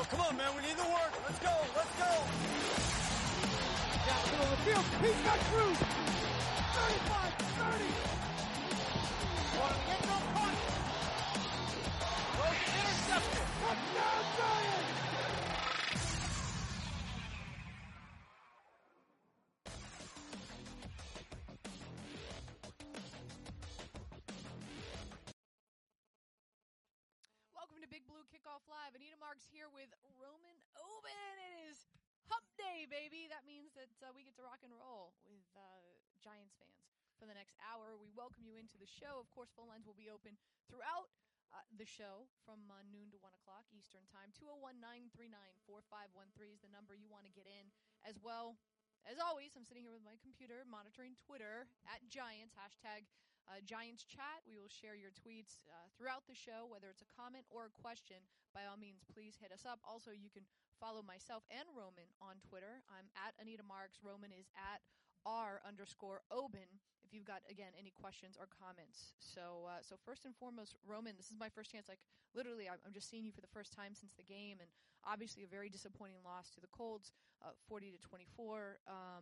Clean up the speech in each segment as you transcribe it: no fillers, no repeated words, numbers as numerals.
come on, man. We need the work. Let's go. Let's go. Down the middle of the field. He's got Cruz. 35, 30. One of the end zone punch. Throws it intercepted. Touchdown, Giants. Welcome to Big Blue Kickoff Live. Anita Marks here with Roman Oben. It is Hump Day, baby. That means that we get to rock and roll with Giants fans for the next hour. We welcome you into the show. Of course, phone lines will be open throughout the show from noon to 1 o'clock Eastern Time. 201-939-4513 is the number you want to get in as well. As always, I'm sitting here with my computer monitoring Twitter at Giants, hashtag Giants Chat. We will share your tweets throughout the show, whether it's a comment or a question. By all means, please hit us up. Also, you can follow myself and Roman on Twitter. I'm at Anita Marks. Roman is at @R_Oben. If you've got, again, any questions or comments. So first and foremost, Roman, this is my first chance. Like, literally, I'm just seeing you for the first time since the game, and obviously a very disappointing loss to the Colts, 40-24.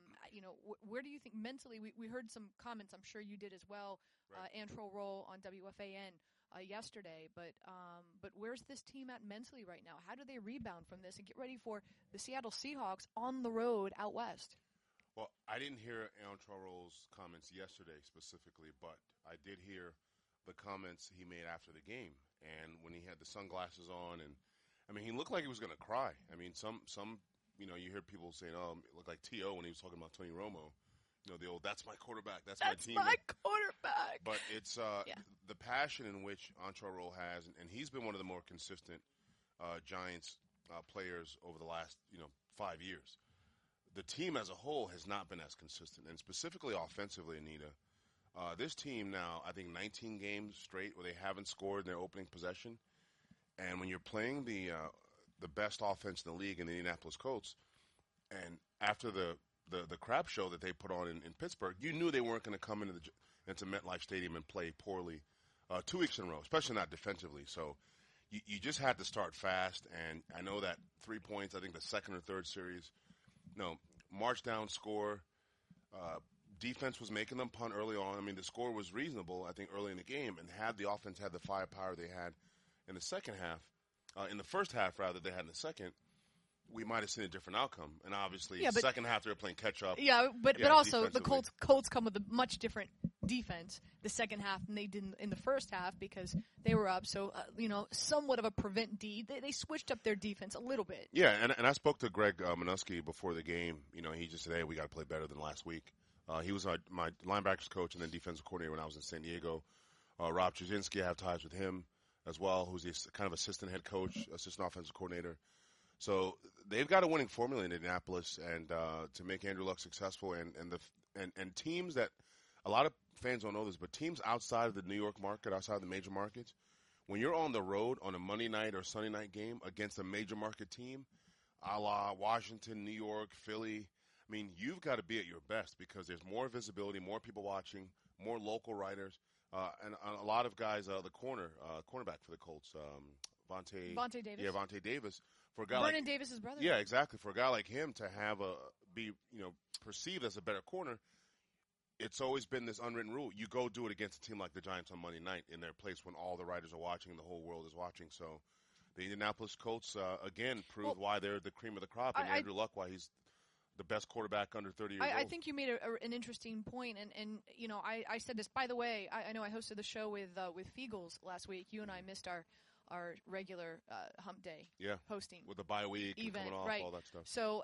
Where do you think mentally? We heard some comments. I'm sure you did as well. Right. Antro Roll on WFAN yesterday. But where's this team at mentally right now? How do they rebound from this and get ready for the Seattle Seahawks on the road out west? Well, I didn't hear Antro Roll's comments yesterday specifically, but I did hear the comments he made after the game. And when he had the sunglasses on, and I mean, he looked like he was going to cry. I mean, some you hear people saying, "Oh, it looked like T.O." when he was talking about Tony Romo. The old, "That's my quarterback. That's my team." That's my quarterback. But it's the passion in which Antro Roll has, and he's been one of the more consistent Giants players over the last 5 years. The team as a whole has not been as consistent, and specifically offensively, Anita. This team now, I think 19 games straight where they haven't scored in their opening possession. And when you're playing the best offense in the league in the Indianapolis Colts, and after the crap show that they put on in Pittsburgh, you knew they weren't going to come into MetLife Stadium and play poorly 2 weeks in a row, especially not defensively. So you just had to start fast, and I know that 3 points, I think the second or third series, march down, score. Defense was making them punt early on. I mean, the score was reasonable, I think, early in the game, and had the offense had the firepower they had in the second half, in the first half, rather, they had in the second, we might have seen a different outcome. And obviously, second half, they were playing catch-up. Yeah, but also the Colts come with a much different defense the second half than they did in the first half because they were up. So, somewhat of a prevent D. They switched up their defense a little bit. Yeah, and I spoke to Greg Minuski before the game. He just said, "Hey, we got to play better than last week." He was my linebackers coach and then defensive coordinator when I was in San Diego. Rob Trzynski, I have ties with him as well, who's the kind of assistant head coach, assistant offensive coordinator. So they've got a winning formula in Indianapolis, and to make Andrew Luck successful, and teams that a lot of fans don't know this, but teams outside of the New York market, outside of the major markets, when you're on the road on a Monday night or Sunday night game against a major market team, a la Washington, New York, Philly, I mean, you've got to be at your best because there's more visibility, more people watching, more local writers, and a lot of guys, the cornerback for the Colts, Vontae Davis. Yeah, Vontae Davis. For a guy Vernon Davis's brother. Yeah, exactly. For a guy like him to have be perceived as a better corner, it's always been this unwritten rule. You go do it against a team like the Giants on Monday night in their place when all the writers are watching and the whole world is watching. So the Indianapolis Colts, again, proved why they're the cream of the crop, and Andrew Luck why he's the best quarterback under 30 years old. I think you made an interesting point, and I said this. By the way, I know I hosted the show with Fiegels last week. You and I missed our regular Hump Day hosting. With the bye week and coming off, all that stuff. So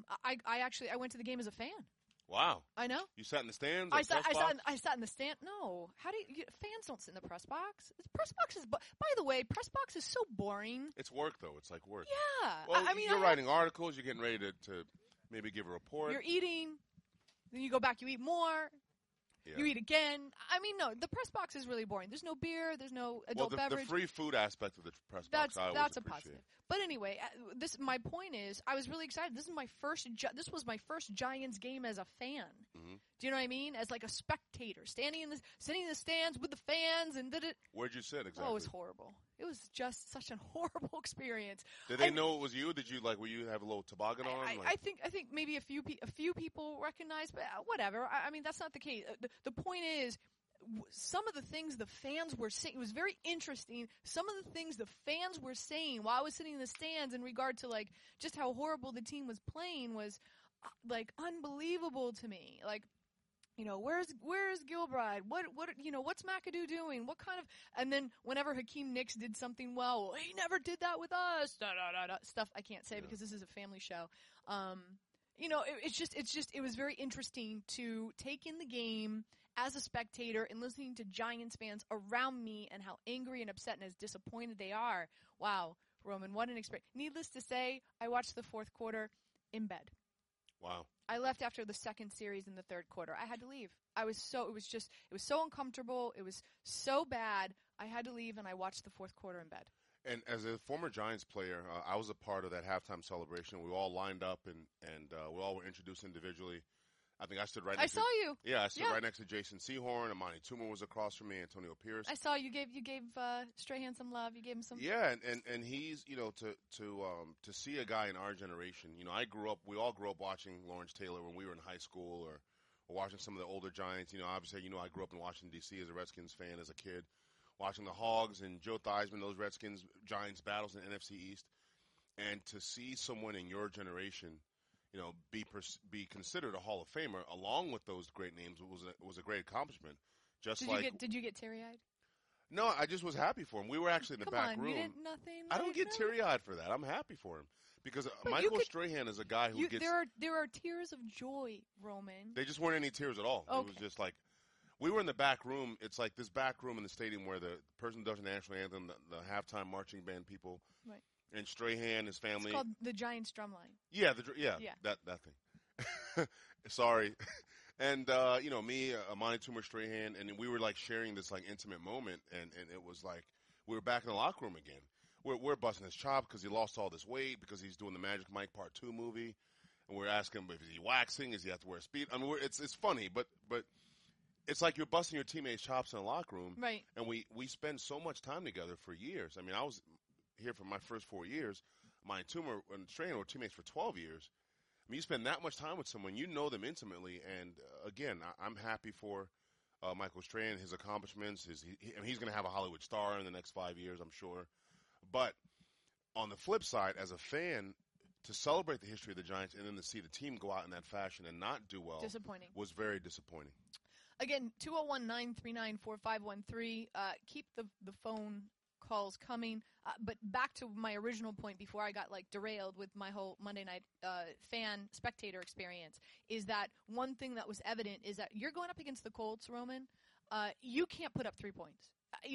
I went to the game as a fan. Wow. I know. You sat in the stands? I sat in the stand. No. Fans don't sit in the press box. Press box is, by the way, press box is so boring. It's work, though. It's like work. Yeah. Well, you're writing articles. You're getting ready to maybe give a report. You're eating. Then you go back, you eat more. Yeah. You eat again. I mean, no, the press box is really boring. There's no beer. There's no adult beverage. The free food aspect of the press box, I always that's appreciate. A positive. But anyway, my point is, I was really excited. This was my first Giants game as a fan. Mm-hmm. Do you know what I mean? As like a spectator, sitting in the stands with the fans, and did it. Where'd you sit exactly? Oh, it was horrible. It was just such a horrible experience. Did they know it was you? Did you were you have a little toboggan on? I think maybe a few people recognized, but whatever. I mean, that's not the case. The point is, some of the things the fans were saying, it was very interesting. Some of the things the fans were saying while I was sitting in the stands in regard to just how horrible the team was playing was unbelievable to me. Where's Gilbride? What's McAdoo doing? What kind of, and then whenever Hakeem Nicks did something well, he never did that with us. Stuff I can't say because this is a family show. It was very interesting to take in the game as a spectator and listening to Giants fans around me and how angry and upset and as disappointed they are. Wow, Roman, what an experience. Needless to say, I watched the fourth quarter in bed. Wow. I left after the second series in the third quarter. I had to leave. It was so uncomfortable. It was so bad. I had to leave, and I watched the fourth quarter in bed. And as a former Giants player, I was a part of that halftime celebration. We all lined up, and we all were introduced individually. I think I stood right next I saw you. Yeah, I stood right next to Jason Sehorn. Amani Toomer was across from me, Antonio Pierce. I saw you gave Strahan some love. You gave him some. Yeah, and he's, to see a guy in our generation, we all grew up watching Lawrence Taylor when we were in high school or watching some of the older Giants. Obviously, I grew up in Washington, D.C. as a Redskins fan as a kid, watching the Hogs and Joe Theismann, those Redskins Giants battles in NFC East. And to see someone in your generation be considered a Hall of Famer along with those great names was a great accomplishment. Did you get teary-eyed? No, I just was happy for him. We were actually in the back room. You didn't nothing. I don't get teary-eyed for that. I'm happy for him because Michael Strahan is a guy who gets. There are tears of joy, Roman. They just weren't any tears at all. Okay. It was just we were in the back room. It's like this back room in the stadium where the person who does the national anthem, the halftime marching band people. Right. And Strahan, his family. It's called the Giants drumline. Yeah, that thing. Sorry. And, me, Amani Toomer, Strahan, and we were, sharing this, intimate moment, and it was we were back in the locker room again. We're busting his chops because he lost all this weight, because he's doing the Magic Mike Part 2 movie, and we're asking him, is he waxing? Is he have to wear speed? I mean, it's funny, but it's like you're busting your teammates' chops in the locker room. Right. And we spend so much time together for years. I mean, I was here for my first 4 years. My Toomer and Strahan were teammates for 12 years. I mean, you spend that much time with someone, you know them intimately. And again, I'm happy for Michael Strahan, his accomplishments. He's going to have a Hollywood star in the next 5 years, I'm sure. But on the flip side, as a fan, to celebrate the history of the Giants and then to see the team go out in that fashion and not do well was very disappointing. Again, 201-939-4513. Keep the phone calls coming. But back to my original point before I got derailed with my whole Monday night spectator experience is that one thing that was evident is that you're going up against the Colts, Roman. You can't put up 3 points,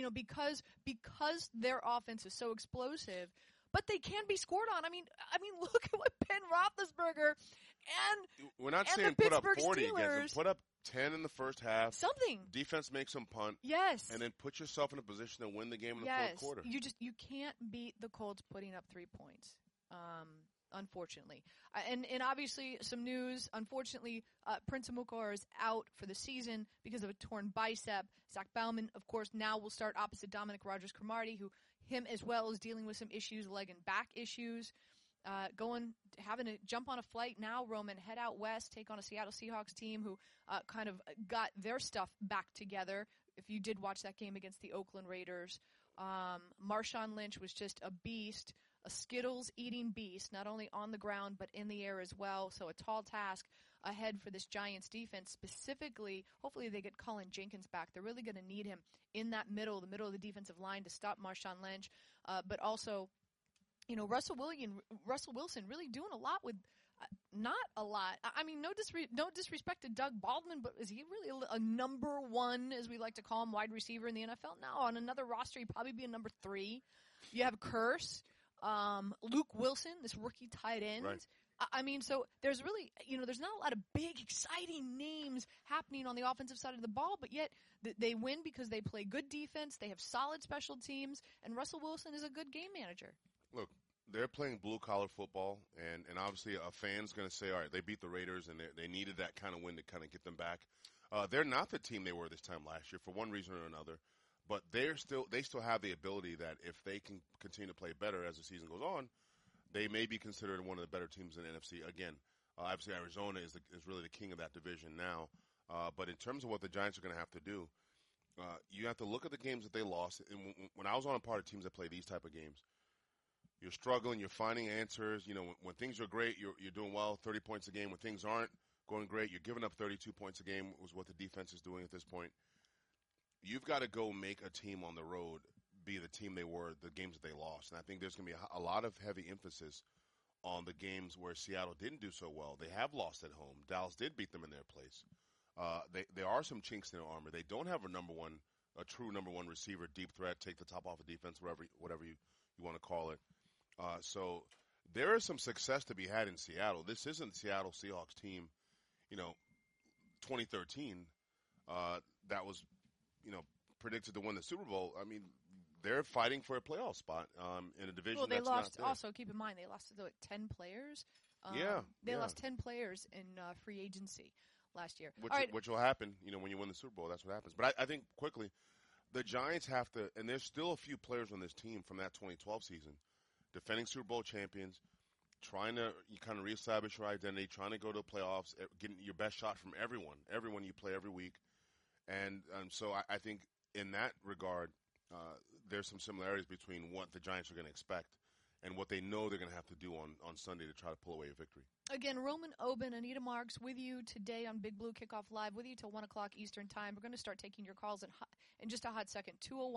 because their offense is so explosive. But they can be scored on. I mean, look at what Ben Roethlisberger and we're not and saying the put up Pittsburgh 40 Steelers, against them. Put up 10 in the first half. Something. Defense makes them punt. Yes. And then put yourself in a position to win the game in the fourth quarter. You can't beat the Colts putting up 3 points. Unfortunately. And obviously some news. Unfortunately, Prince Amuka is out for the season because of a torn bicep. Zach Bauman, of course, now will start opposite Dominic Rodgers-Cromartie, who him as well is dealing with some issues, leg and back issues. Having to jump on a flight now, Roman, head out west, take on a Seattle Seahawks team who kind of got their stuff back together. If you did watch that game against the Oakland Raiders, Marshawn Lynch was just a beast, a Skittles-eating beast, not only on the ground but in the air as well. So a tall task ahead for this Giants defense. Specifically, hopefully they get Colin Jenkins back. They're really going to need him in that middle of the defensive line to stop Marshawn Lynch, but also Russell Wilson really doing a lot with not a lot. I mean, no disrespect to Doug Baldwin, but is he really a number one, as we like to call him, wide receiver in the NFL? No, on another roster, he'd probably be a number 3. You have Curse, Luke Wilson, this rookie tight end. Right. I mean, so there's really, there's not a lot of big, exciting names happening on the offensive side of the ball, but yet they win because they play good defense, they have solid special teams, and Russell Wilson is a good game manager. Look, they're playing blue-collar football, and obviously a fan's going to say, all right, they beat the Raiders, and they needed that kind of win to kind of get them back. They're not the team they were this time last year for one reason or another, But they still have the ability that if they can continue to play better as the season goes on, they may be considered one of the better teams in the NFC. Again, obviously Arizona is really the king of that division now. But in terms of what the Giants are going to have to do, you have to look at the games that they lost. And when I was on a part of teams that play these type of games, you're struggling, you're finding answers. You know, when things are great, you're doing well, 30 points a game. When things aren't going great, you're giving up 32 points a game, was what the defense is doing at this point. You've got to go make a team on the road be the team they were, the games that they lost. And I think there's going to be a lot of heavy emphasis on the games where Seattle didn't do so well. They have lost at home. Dallas did beat them in their place. There are some chinks in their armor. They don't have a true number one receiver, deep threat, take the top off of defense, whatever you want to call it. So there is some success to be had in Seattle. This isn't the Seattle Seahawks team, 2013, that was, predicted to win the Super Bowl. I mean, they're fighting for a playoff spot in a division. Well, they that's lost. Not there. Also, keep in mind they lost 10 players. They lost 10 players in free agency last year. Which will happen, when you win the Super Bowl. That's what happens. But I think quickly, the Giants have to, and there's still a few players on this team from that 2012 season, defending Super Bowl champions, trying to kind of reestablish your identity, trying to go to the playoffs, getting your best shot from everyone you play every week. And so I think in that regard, there's some similarities between what the Giants are going to expect and what they know they're going to have to do on Sunday to try to pull away a victory. Again, Roman Oben, Anita Marks with you today on Big Blue Kickoff Live, with you till 1 o'clock Eastern Time. We're going to start taking your calls in just a hot second,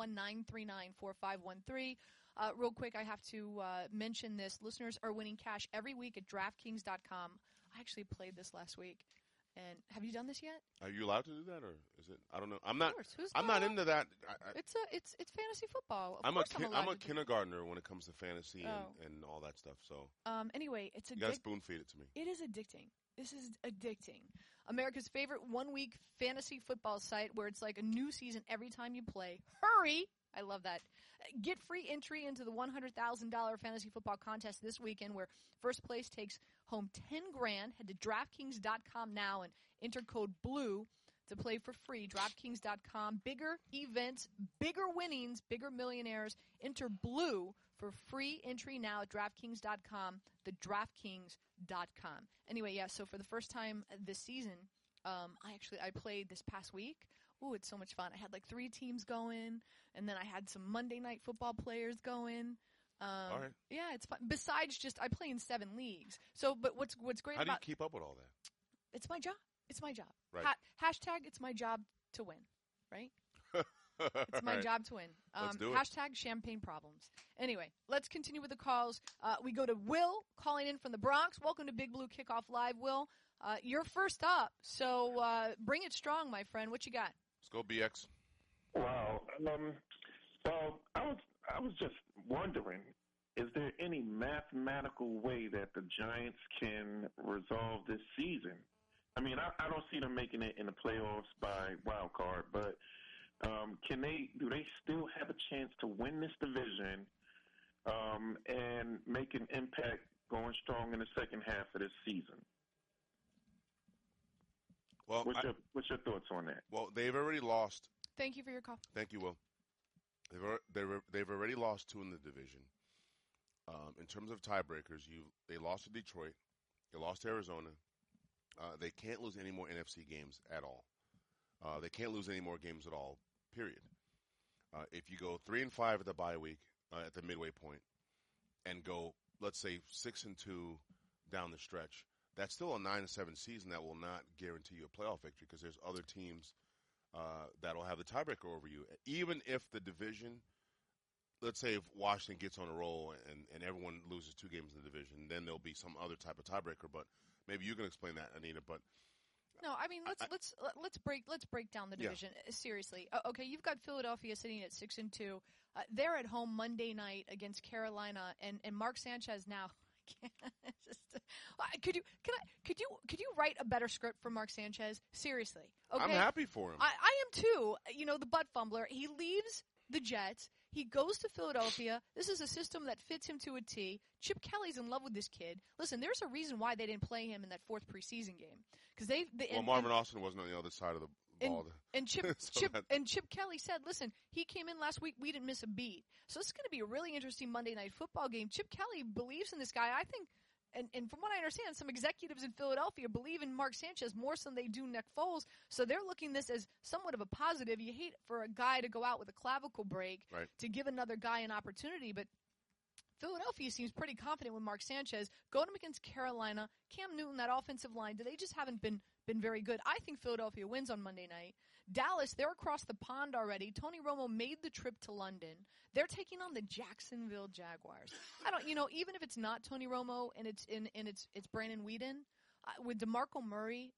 201-939-4513. Real quick, I have to mention this. Listeners are winning cash every week at DraftKings.com. I actually played this last week. And have you done this yet? Are you allowed to do that, or is it? I don't know. I'm not. Of course. I'm not into that. It's fantasy football. I'm a kindergartner when it comes to fantasy and all that stuff. So anyway, it's you gotta spoon feed it to me. It is addicting. This is addicting. America's favorite 1 week fantasy football site where it's like a new season every time you play. Hurry! I love that. Get free entry into the $100,000 fantasy football contest this weekend, where first place takes home $10,000. Head to DraftKings.com now and enter code BLUE to play for free. DraftKings.com. Bigger events, bigger winnings, bigger millionaires. Enter BLUE for free entry now at DraftKings.com. The DraftKings.com. Anyway, yeah. So for the first time this season, I played this past week. Ooh, it's so much fun. I had like 3 teams going, and then I had some Monday Night Football players going. All right. Yeah, it's fun. Besides I play in 7 leagues. So, but what's great How about... do you keep up with all that? It's my job. It's my job. Right. Hashtag, it's my job to win, right? It's my job to win. Let's do it. Hashtag champagne problems. Anyway, let's continue with the calls. We go to Will calling in from the Bronx. Welcome to Big Blue Kickoff Live, Will. You're first up, so bring it strong, my friend. What you got? Let's go, BX. Wow. Well, I was just wondering, is there any mathematical way that the Giants can resolve this season? I mean, I don't see them making it in the playoffs by wild card, but do they still have a chance to win this division and make an impact going strong in the second half of this season? Well, what's your thoughts on that? Well, they've already lost. Thank you for your call. Thank you, Will. They've already lost 2 in the division. In terms of tiebreakers, they lost to Detroit, they lost to Arizona. They can't lose any more NFC games at all. They can't lose any more games at all. Period. If you go 3-5 at the bye week, at the midway point, and go, let's say 6-2 down the stretch, that's still a 9-7 season that will not guarantee you a playoff victory, because there's other teams that will have the tiebreaker over you. Even if the division, let's say if Washington gets on a roll and everyone loses 2 games in the division, then there'll be some other type of tiebreaker. But maybe you can explain that, Anita. But no, I mean let's break down the division seriously. Okay, you've got Philadelphia sitting at 6-2. They're at home Monday night against Carolina, and Mark Sanchez now. Could you write a better script for Mark Sanchez? Seriously, okay? I'm happy for him. I am too. The butt fumbler. He leaves the Jets. He goes to Philadelphia. This is a system that fits him to a T. Chip Kelly's in love with this kid. Listen, there's a reason why they didn't play him in that 4th preseason game, because Marvin Austin wasn't on the other side of the ball. And Chip So Chip Kelly said, "Listen, he came in last week. We didn't miss a beat. So this is going to be a really interesting Monday Night Football game." Chip Kelly believes in this guy. I think, and from what I understand, some executives in Philadelphia believe in Mark Sanchez more so than they do Nick Foles. So they're looking this as somewhat of a positive. You hate for a guy to go out with a clavicle break Right. to give another guy an opportunity, but Philadelphia seems pretty confident with Mark Sanchez. Going up against Carolina, Cam Newton, that offensive line, they just haven't been very good. I think Philadelphia wins on Monday night. Dallas, they're across the pond already. Tony Romo made the trip to London. They're taking on the Jacksonville Jaguars. I don't, even if it's not Tony Romo and it's Brandon Weeden, with DeMarco Murray,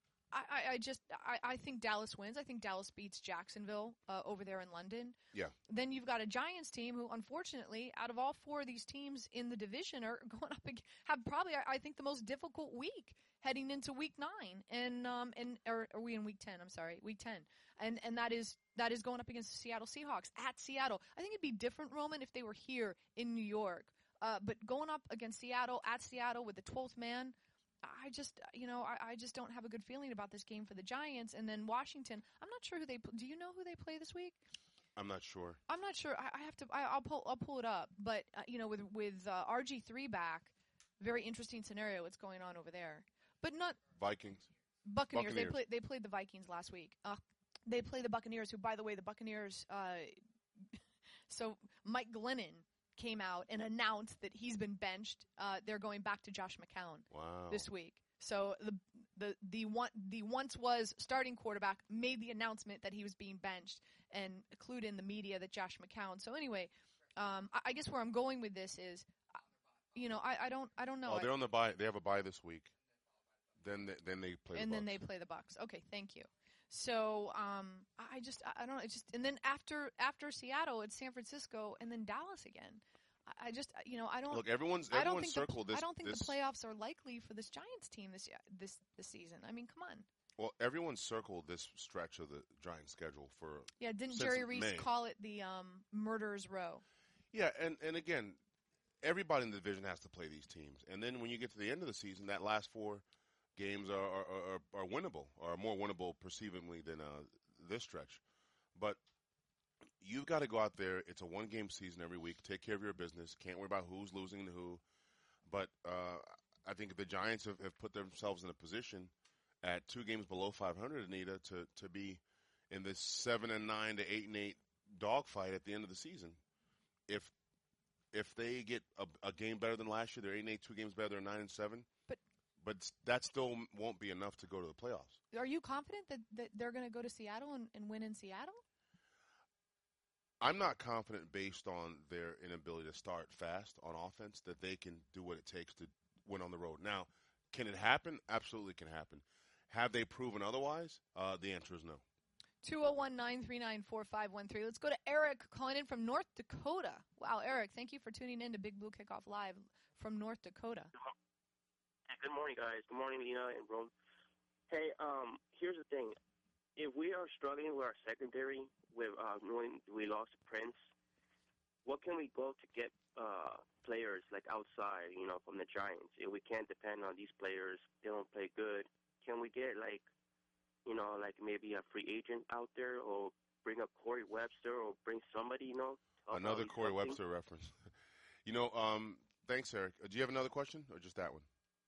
I think Dallas wins. I think Dallas beats Jacksonville over there in London. Yeah. Then you've got a Giants team who, unfortunately, out of all four of these teams in the division, are going up have probably, I think, the most difficult week heading into Week 9, or are we in Week 10? I'm sorry, Week 10, and that is going up against the Seattle Seahawks at Seattle. I think it'd be different, Roman, if they were here in New York, but going up against Seattle at Seattle with the 12th man. I just don't have a good feeling about this game for the Giants. And then Washington, I'm not sure who they. Do you know who they play this week? I'm not sure. I'm not sure. I have to. I'll pull it up. But with RG3 back, very interesting scenario. What's going on over there? But not Vikings. Buccaneers. They played the Vikings last week. They play the Buccaneers, who, by the way, the Buccaneers. So Mike Glennon came out and announced that he's been benched. They're going back to Josh McCown this week. So the once was starting quarterback made the announcement that he was being benched and clued in the media that Josh McCown. So anyway, I guess where I'm going with this is, I don't know. Oh, they're on the bye. They have a bye this week. Then they play. And the then Bucs. they play the Bucs. Okay, thank you. So I don't know. It's just, and then after Seattle, it's San Francisco, and then Dallas again. I don't Look. Everyone's circled this. I don't think the playoffs are likely for this Giants team this season. I mean, come on. Well, everyone circled this stretch of the Giants schedule for. Yeah, didn't since Jerry Reese May. call it the murderer's row? Yeah, and again, everybody in the division has to play these teams, and then when you get to the end of the season, that last 4 games are winnable, or more winnable perceivably than this stretch. But you've got to go out there. It's a 1-game season every week. Take care of your business. Can't worry about who's losing to who. But I think the Giants have put themselves in a position at 2 games below 500, Anita, to be in this 7-9 to 8-8 dogfight at the end of the season. If they get a game better than last year, they're 8-8, 2 games better, they're 9-7. But that still won't be enough to go to the playoffs. Are you confident that they're going to go to Seattle and win in Seattle? I'm not confident based on their inability to start fast on offense that they can do what it takes to win on the road. Now, can it happen? Absolutely can happen. Have they proven otherwise? The answer is no. 201-939-4513. Let's go to Eric calling in from North Dakota. Wow, Eric, thank you for tuning in to Big Blue Kickoff Live from North Dakota. Good morning, guys. Good morning, Lena and Rome. Hey, here's the thing. If we are struggling with our secondary, with knowing we lost Prince, what can we go to get players like outside, from the Giants? If we can't depend on these players, they don't play good. Can we get like maybe a free agent out there, or bring up Corey Webster, or bring somebody, Another Corey Webster reference. Thanks, Eric. Do you have another question, or just that one?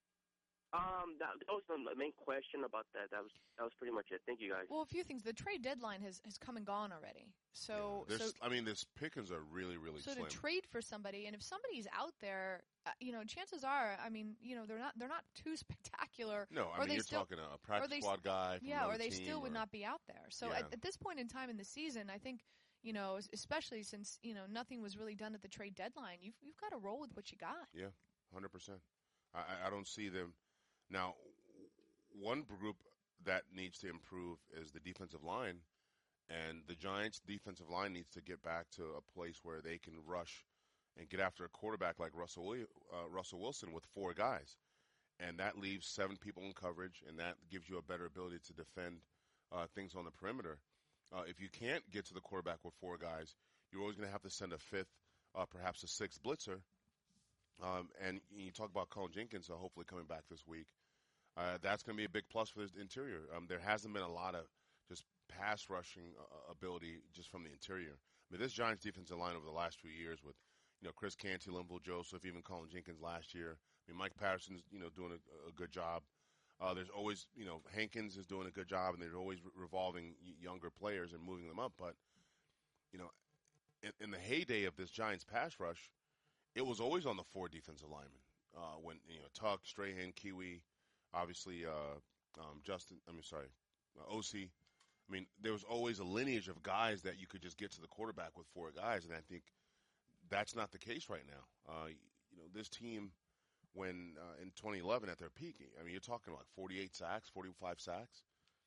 That was the main question about that. That was pretty much it. Thank you, guys. Well, a few things. The trade deadline has come and gone already. So, this pickings are really, really slim. So to trade for somebody, and if somebody's out there, chances are, they're not too spectacular. No, you're talking a practice squad guy. From or they team, still would not be out there. So at this point in time in the season, I think, especially since nothing was really done at the trade deadline, you've got to roll with what you got. Yeah, 100%. I don't see them. Now, one group that needs to improve is the defensive line, and the Giants' defensive line needs to get back to a place where they can rush and get after a quarterback like Russell Wilson with 4 guys, and that leaves 7 people in coverage, and that gives you a better ability to defend things on the perimeter. If you can't get to the quarterback with 4 guys, you're always going to have to send a 5th, perhaps a 6th blitzer. And you talk about Colin Jenkins, hopefully coming back this week. That's going to be a big plus for the interior. There hasn't been a lot of just pass rushing ability just from the interior. I mean, this Giants defensive line over the last few years with, Chris Canty, Linval Joseph, even Colin Jenkins last year. I mean, Mike Patterson's, doing a good job. There's always, Hankins is doing a good job, and they're always revolving younger players and moving them up. But, in the heyday of this Giants pass rush, it was always on the 4 defensive linemen. When, Tuck, Strahan, Kiwi, obviously OC. I mean, there was always a lineage of guys that you could just get to the quarterback with 4 guys, and I think that's not the case right now. This team, when in 2011 at their peak, I mean, you're talking like 48 sacks, 45 sacks.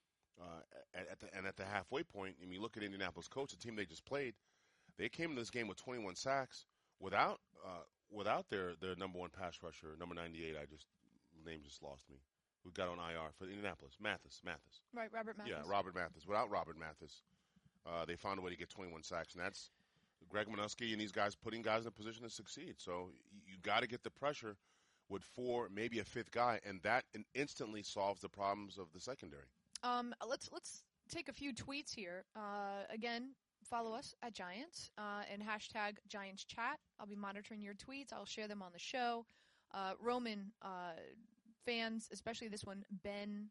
At the halfway point, I mean, you look at Indianapolis Colts, the team they just played, they came into this game with 21 sacks without their number 1 pass rusher, number 98. Name just lost me. Who got on IR for Indianapolis? Mathis. Right, Robert Mathis. Yeah, Robert Mathis. Without Robert Mathis, they found a way to get 21 sacks, and that's Greg Minuski and these guys putting guys in a position to succeed. So you got to get the pressure with 4, maybe a 5th guy, and that instantly solves the problems of the secondary. Let's take a few tweets here. Again, follow us at Giants and hashtag Giants Chat. I'll be monitoring your tweets. I'll share them on the show. Roman fans, especially this one, Ben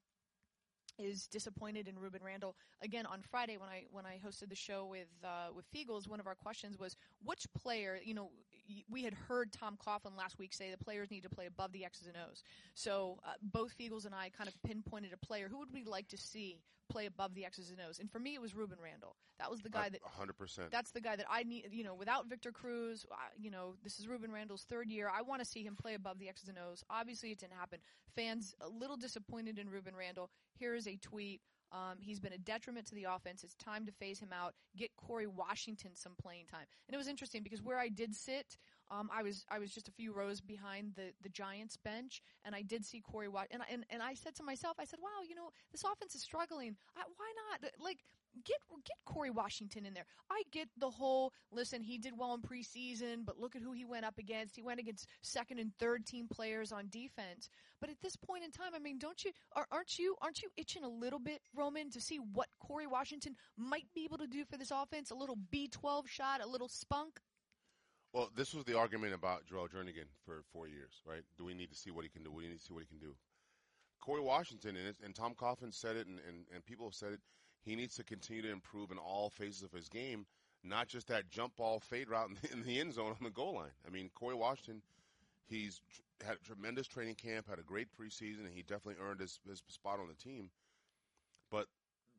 is disappointed in Ruben Randall. Again, on Friday when I hosted the show with Fiegels, one of our questions was which player, we had heard Tom Coughlin last week say the players need to play above the X's and O's. So both Fiegels and I kind of pinpointed a player. Who would we like to see play above the X's and O's? And for me, it was Ruben Randall. That was the guy that 100%. That's the guy that I need. Without Victor Cruz, this is Ruben Randall's 3rd year. I want to see him play above the X's and O's. Obviously, it didn't happen. Fans a little disappointed in Ruben Randall. Here is a tweet. He's been a detriment to the offense. It's time to phase him out. Get Corey Washington some playing time. And it was interesting because where I did sit, I was just a few rows behind the Giants bench, and I did see Corey Washington. And I said to myself, wow, this offense is struggling. Why not? Get Corey Washington in there. I get the whole, listen, he did well in preseason, but look at who he went up against. He went against 2nd and 3rd team players on defense. But at this point in time, I mean, aren't you itching a little bit, Roman, to see what Corey Washington might be able to do for this offense? A little B12 shot, a little spunk? Well, this was the argument about Joel Jernigan for 4 years, right? Do we need to see what he can do? We need to see what he can do. Corey Washington, and Tom Coughlin said it, and people have said it, he needs to continue to improve in all phases of his game, not just that jump ball fade route in the end zone on the goal line. I mean, Corey Washington, he's had a tremendous training camp, had a great preseason, and he definitely earned his spot on the team. But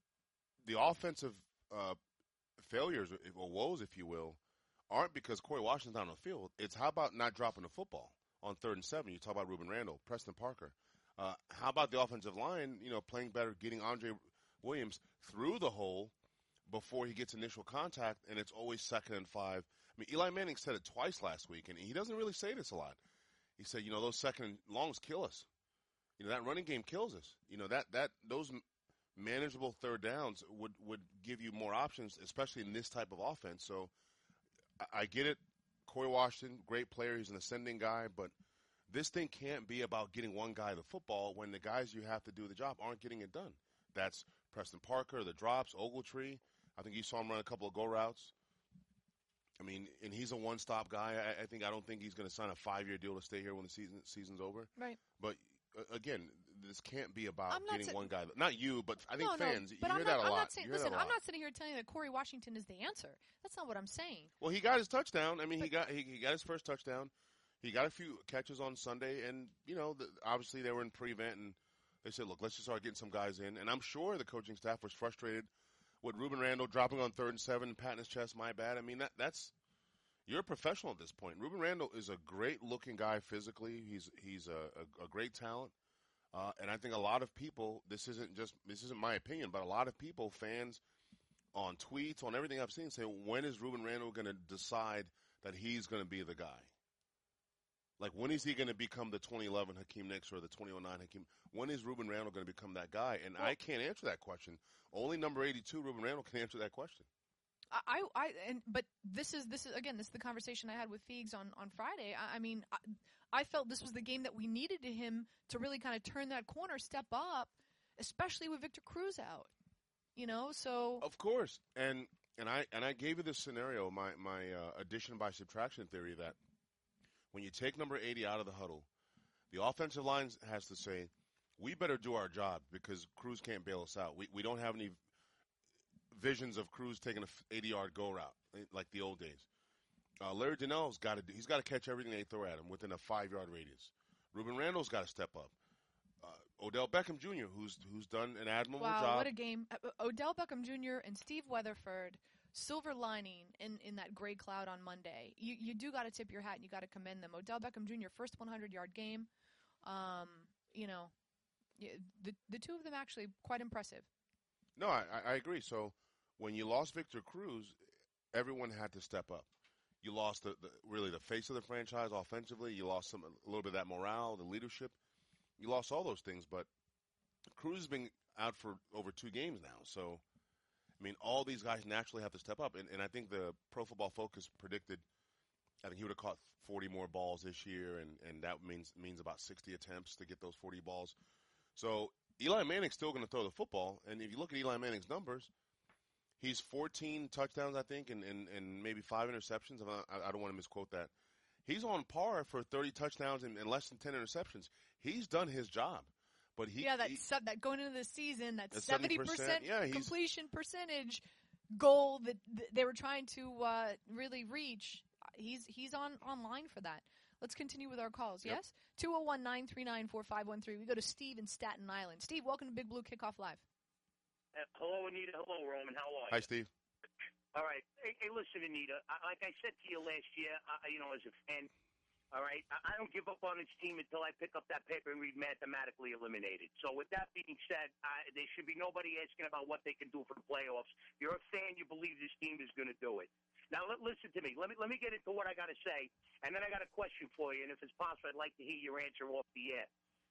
the offensive failures, or woes, if you will, aren't because Corey Washington's not on the field. It's how about not dropping the football on 3rd and 7? You talk about Ruben Randall, Preston Parker. How about the offensive line, playing better, getting Andre Williams through the hole before he gets initial contact, and it's always 2nd and 5. I mean, Eli Manning said it twice last week, and he doesn't really say this a lot. He said, those 2nd and longs kill us. That running game kills us. Those manageable 3rd downs would give you more options, especially in this type of offense. So I get it. Corey Washington, great player. He's an ascending guy, but this thing can't be about getting one guy the football when the guys you have to do the job aren't getting it done. That's Preston Parker, the drops, Ogletree. I think you saw him run a couple of go routes. I mean, and he's a one-stop guy. I don't think he's going to sign a 5-year deal to stay here when the season's over. Right. But again, this can't be about getting one guy. Not you, but I think fans. But you hear that a lot. Listen, I'm not sitting here telling you that Corey Washington is the answer. That's not what I'm saying. Well, he got his touchdown. I mean, he got his first touchdown. He got a few catches on Sunday, and obviously they were in prevent, and they said, look, let's just start getting some guys in. And I'm sure the coaching staff was frustrated with Ruben Randall dropping on 3rd and 7, patting his chest, my bad. I mean, that's you're a professional at this point. Ruben Randall is a great-looking guy physically. He's a great talent. And I think a lot of people, this isn't my opinion, but a lot of people, fans, on tweets, on everything I've seen, say, when is Ruben Randall going to decide that he's going to be the guy? Like, when is he going to become the 2011 Hakeem Nicks or the 2009 Hakeem? When is Ruben Randall going to become that guy? And I can't answer that question. Only number 82, Ruben Randall, can answer that question. But this is the conversation I had with Feegs on Friday. I felt this was the game that we needed him to really kind of turn that corner, step up, especially with Victor Cruz out. So Of course, and I gave you this scenario, my addition by subtraction theory, that when you take number 80 out of the huddle, the offensive line has to say, we better do our job because Cruz can't bail us out. We don't have any visions of Cruz taking a 80-yard go route like the old days. Larry Donnell's got to catch everything they throw at him within a 5-yard radius. Ruben Randall's got to step up. Odell Beckham Jr., who's done an admirable job. Wow, what a game. Odell Beckham Jr. and Steve Weatherford, silver lining in that gray cloud on Monday. You do got to tip your hat and you got to commend them. Odell Beckham Jr., first 100-yard game. The two of them actually quite impressive. No, I agree. So when you lost Victor Cruz, everyone had to step up. You lost really the face of the franchise offensively. You lost a little bit of that morale, the leadership. You lost all those things, but Cruz has been out for over 2 games now. So, I mean, all these guys naturally have to step up. And I think the Pro Football Focus predicted, I think he would have caught 40 more balls this year, and that means about 60 attempts to get those 40 balls. So Eli Manning's still going to throw the football. And if you look at Eli Manning's numbers, he's 14 touchdowns, I think, and maybe 5 interceptions. I don't want to misquote that. He's on par for 30 touchdowns and less than 10 interceptions. He's done his job. But that going into the season, that 70% completion percentage goal that they were trying to really reach, he's on line for that. Let's continue with our calls, Yep. yes? 201-939-4513. We go to Steve in Staten Island. Steve, welcome to Big Blue Kickoff Live. Hello, Anita. Hello, Roman. How are you? Hi, Steve. All right. Hey, listen, Anita. Like I said to you last year, as a fan, all right, I don't give up on this team until I pick up that paper and read mathematically eliminated. So with that being said, there should be nobody asking about what they can do for the playoffs. You're a fan. You believe this team is going to do it. Now, listen to me. Let me get into what I got to say, and then I got a question for you. And if it's possible, I'd like to hear your answer off the air.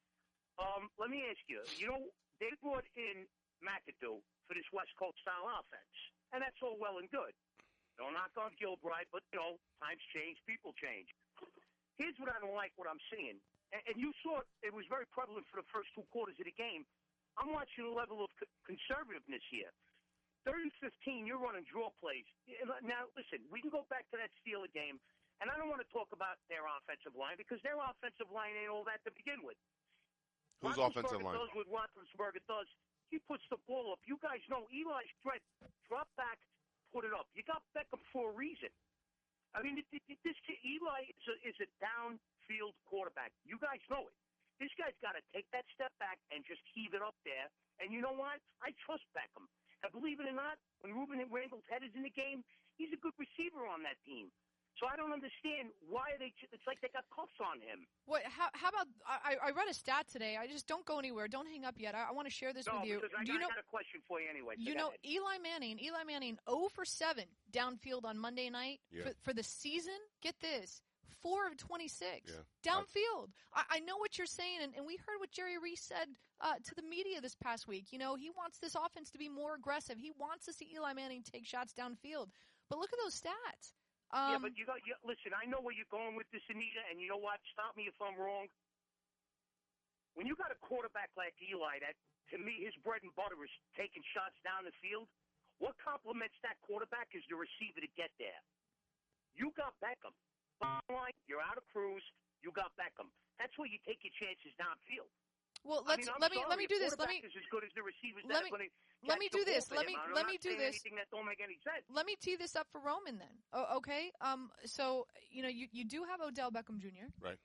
Let me ask you. They brought in McAdoo for this West Coast style offense, and that's all well and good. Don't knock on Gilbride, but times change, people change. Here's what I don't like, what I'm seeing, and you saw it was very prevalent for the first 2 quarters of the game. I'm watching a level of conservativeness here. 3rd and 15, you're running draw plays. Now, listen, we can go back to that Steeler game, and I don't want to talk about their offensive line because their offensive line ain't all that to begin with. Whose offensive line? Does what Roethlisberger does. He puts the ball up. You guys know Eli's strength. Drop back, put it up. You got Beckham for a reason. I mean, this kid, Eli is a downfield quarterback. You guys know it. This guy's got to take that step back and just heave it up there. And you know what? I trust Beckham. And believe it or not, when Ruben Randall's head is in the game, he's a good receiver on that team. So I don't understand why it's like they got cuffs on him. What? How about I read a stat today. I just don't go anywhere. Don't hang up yet. I want to share this with you. I got a question for you anyway. So Eli Manning 0 for 7 downfield on Monday night for the season. Get this. 4 of 26 downfield. I know what you're saying, and we heard what Jerry Reese said to the media this past week. He wants this offense to be more aggressive. He wants to see Eli Manning take shots downfield. But look at those stats. But listen, I know where you're going with this, Anita, and you know what? Stop me if I'm wrong. When you got a quarterback like Eli, that, to me, his bread and butter is taking shots down the field, what complements that quarterback is the receiver to get there. You got Beckham. Bottom line, you're out of Cruz. You got Beckham. That's where you take your chances downfield. Well, let me do this. Let me is as good as the receivers let me do this. Let me do this. Anything that don't make any sense. Let me tee this up for Roman then. Okay. So you do have Odell Beckham Jr. Right.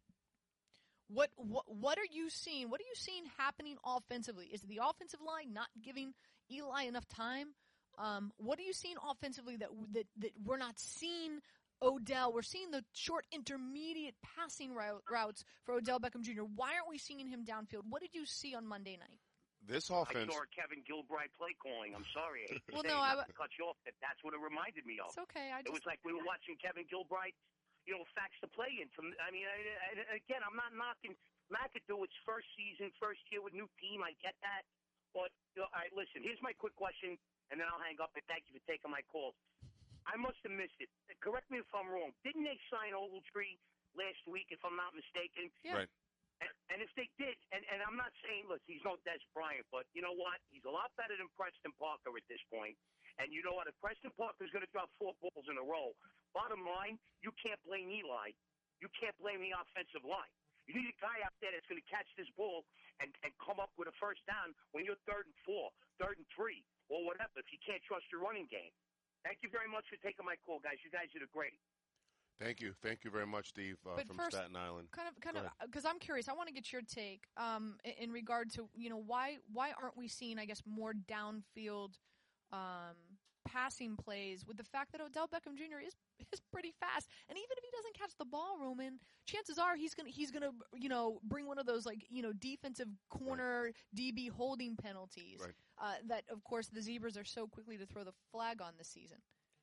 What are you seeing? What are you seeing happening offensively? Is the offensive line not giving Eli enough time? What are you seeing offensively that we're not seeing? Odell, we're seeing the short intermediate passing routes for Odell Beckham Jr. Why aren't we seeing him downfield? What did you see on Monday night? This offense. I saw Kevin Gilbride play calling. I'm sorry. Well, no, I cut you off. That's what it reminded me of. It's okay. It was like we were watching Kevin Gilbride, facts to play in. Again, I'm not knocking McAdoo. It's first season, first year with new team. I get that. But all right, listen. Here's my quick question, and then I'll hang up. And thank you for taking my call. I must have missed it. Correct me if I'm wrong. Didn't they sign Ogletree last week, if I'm not mistaken? Yeah. Right. And if they did, and I'm not saying, look, he's no Des Bryant, but you know what? He's a lot better than Preston Parker at this point. And you know what? If Preston Parker's going to drop 4 balls in a row, bottom line, you can't blame Eli. You can't blame the offensive line. You need a guy out there that's going to catch this ball and come up with a first down when you're 3rd and 4, 3rd and 3, or whatever, if you can't trust your running game. Thank you very much for taking my call, guys. You guys did great. Thank you very much, Steve, from first, Staten Island. Kind of, because I'm curious. I want to get your take in regard to why aren't we seeing, I guess, more downfield passing plays with the fact that Odell Beckham Jr. is pretty fast, and even if he doesn't catch the ball, Roman, chances are he's gonna bring one of those defensive corner DB holding penalties. Right. That of course the Zebras are so quickly to throw the flag on this season.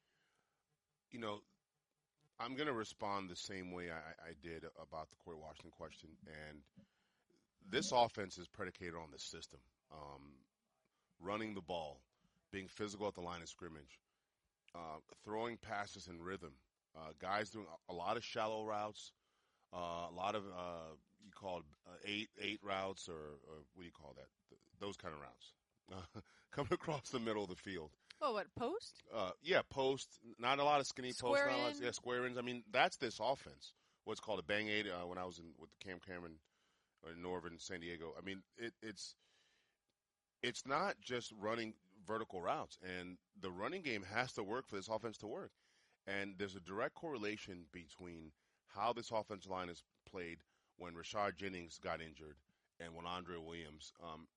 I'm going to respond the same way I did about the Corey Washington question. And this offense is predicated on the system. Running the ball, being physical at the line of scrimmage, throwing passes in rhythm, guys doing a lot of shallow routes, a lot of you call eight routes or what do you call that? Those kind of routes. Coming across the middle of the field. Oh, what, post? Yeah, post. Not a lot of skinny square posts. Square ins. I mean, that's this offense. What's called a bang eight. When I was with Cam Cameron in Northern San Diego. I mean, it's not just running vertical routes, and the running game has to work for this offense to work. And there's a direct correlation between how this offensive line is played when Rashard Jennings got injured and when Andre Williams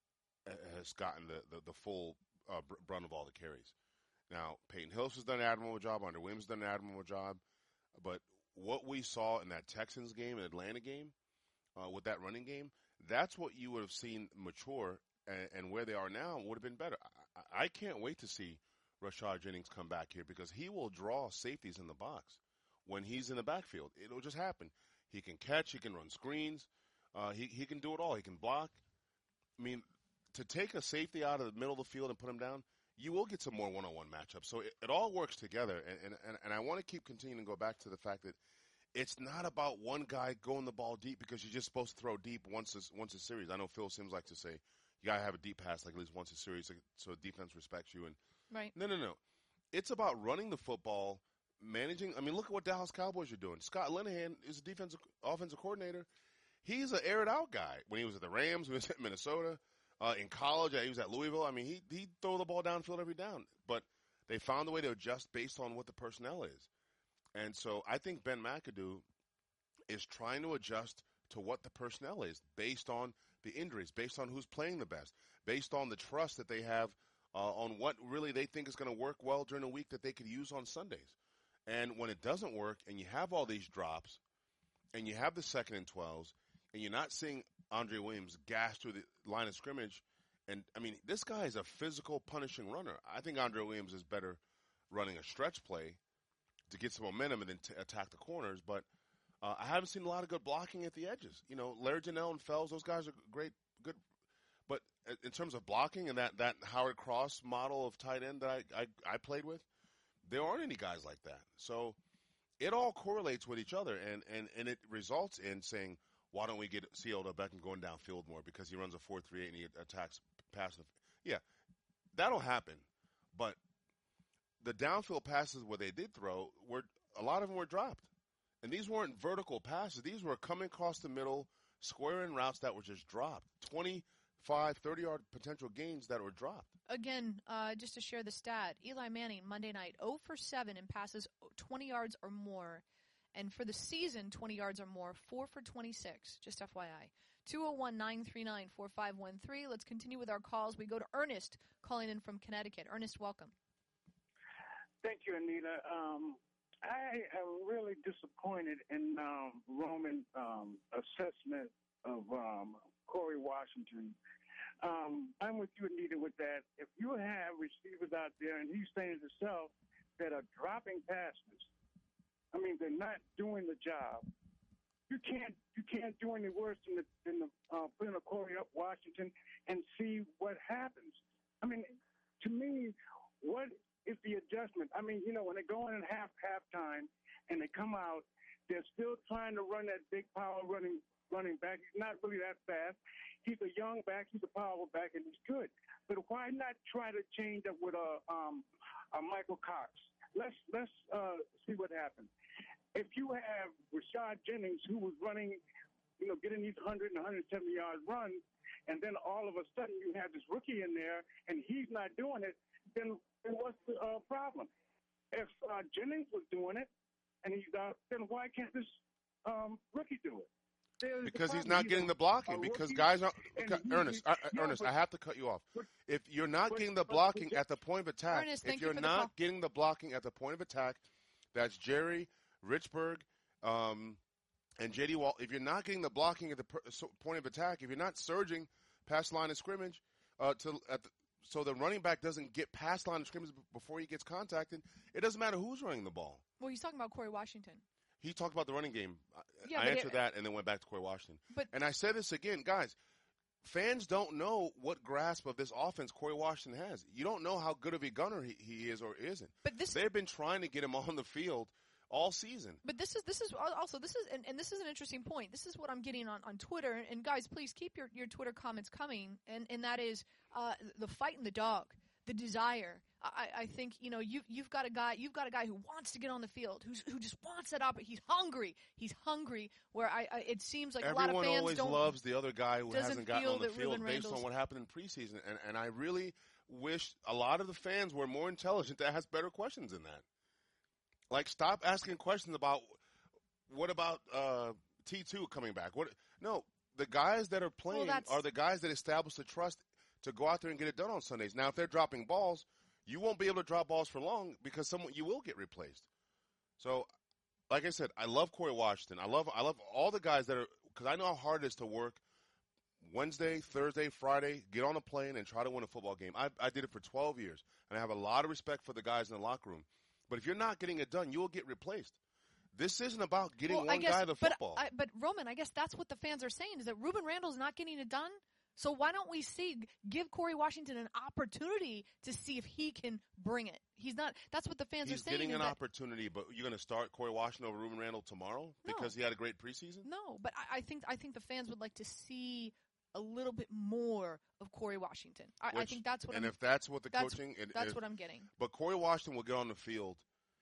has gotten the full brunt of all the carries. Now, Peyton Hillis has done an admirable job. Andre Williams has done an admirable job. But what we saw in that Texans game and Atlanta game with that running game, that's what you would have seen mature, and where they are now would have been better. I can't wait to see Rashard Jennings come back here because he will draw safeties in the box when he's in the backfield. It'll just happen. He can catch. He can run screens. He can do it all. He can block. I mean, to take a safety out of the middle of the field and put him down, you will get some more one-on-one matchups. So it all works together. And I want to keep continuing to go back to the fact that it's not about one guy going the ball deep because you're just supposed to throw deep once a series. I know Phil Simms likes to say you got to have a deep pass like at least once a series so defense respects you. And right. No. It's about running the football, managing. I mean, look at what Dallas Cowboys are doing. Scott Linehan is a offensive coordinator. He's an air-it-out guy. When he was at the Rams, when he was at Minnesota, in college, he was at Louisville. I mean, he'd throw the ball downfield every down. But they found a way to adjust based on what the personnel is. And so I think Ben McAdoo is trying to adjust to what the personnel is based on the injuries, based on who's playing the best, based on the trust that they have on what really they think is going to work well during a week that they could use on Sundays. And when it doesn't work and you have all these drops and you have the 2nd and 12s and you're not seeing Andre Williams gas through the line of scrimmage, and, I mean, this guy is a physical, punishing runner. I think Andre Williams is better running a stretch play to get some momentum and then attack the corners, but I haven't seen a lot of good blocking at the edges. You know, Larry Janelle and Fells, those guys are good. But in terms of blocking and that Howard Cross model of tight end that I played with, there aren't any guys like that. So it all correlates with each other, and it results in saying, why don't we see Odell Beckham going downfield more because he runs a 4-3-8 and he attacks passive. Yeah, that'll happen. But the downfield passes where they did throw, a lot of them were dropped. And these weren't vertical passes. These were coming across the middle, square-in routes that were just dropped. 25, 30-yard potential gains that were dropped. Again, just to share the stat, Eli Manning, Monday night, 0 for 7 in passes 20 yards or more. And for the season, 20 yards or more, 4 for 26, just FYI. 201-939-4513. Let's continue with our calls. We go to Ernest calling in from Connecticut. Ernest, welcome. Thank you, Anita. I am really disappointed in Roman's assessment of Corey Washington. I'm with you, Anita, with that. If you have receivers out there, and he's saying it himself, that are dropping passes, I mean, they're not doing the job. You can't do any worse than putting a Corey up Washington and see what happens. I mean, to me, what is the adjustment? I mean, you know, when they go in at halftime and they come out, they're still trying to run that big power running running back. He's not really that fast. He's a young back. He's a power back, and he's good. But why not try to change up with a Michael Cox? Let's see what happens. If you have Rashad Jennings, who was running, getting these 100 and 170-yard runs, and then all of a sudden you have this rookie in there, and he's not doing it, then what's the problem? If Jennings was doing it, and he's out, then why can't this rookie do it? Because he's not getting the blocking. Because guys are Ernest. I have to cut you off. If you're not getting the blocking at the point of attack, if you're not getting the blocking at the point of attack, that's Jerry, Richburg, and J.D. Wall. If you're not getting the blocking at the point of attack, if you're not surging past line of scrimmage, so the running back doesn't get past line of scrimmage before he gets contacted, it doesn't matter who's running the ball. Well, he's talking about Corey Washington. He talked about the running game. Yeah, I answered that and then went back to Corey Washington. And I said this again, guys, fans don't know what grasp of this offense Corey Washington has. You don't know how good of a gunner he is or isn't. But they've been trying to get him on the field all season. But this is and this is an interesting point. This is what I'm getting on Twitter. And guys, please keep your Twitter comments coming. And that is the fight in the dog, the desire. I think you've got a guy who wants to get on the field, who just wants that opportunity. He's hungry. Where it seems like everyone a lot of fans always loves the other guy who hasn't gotten on the field based on what happened in preseason. And I really wish a lot of the fans were more intelligent to ask better questions than that. Like, stop asking questions about what about T2 coming back. No, the guys that are playing are the guys that establish the trust to go out there and get it done on Sundays. Now, if they're dropping balls, you won't be able to drop balls for long because you will get replaced. So, like I said, I love Corey Washington. I love all the guys that are – because I know how hard it is to work Wednesday, Thursday, Friday, get on a plane and try to win a football game. I did it for 12 years, and I have a lot of respect for the guys in the locker room. But if you're not getting it done, you will get replaced. This isn't about getting one guy the football. But Roman, I guess that's what the fans are saying is that Ruben Randall's not getting it done. So why don't we give Corey Washington an opportunity to see if he can bring it? He's not. That's what the fans are saying. He's getting an opportunity, but you're going to start Corey Washington over Ruben Randall tomorrow because he had a great preseason? No, but I think the fans would like to see a little bit more of Corey Washington. I think that's what. If that's what the coaching, that's what I'm getting. But Corey Washington will get on the field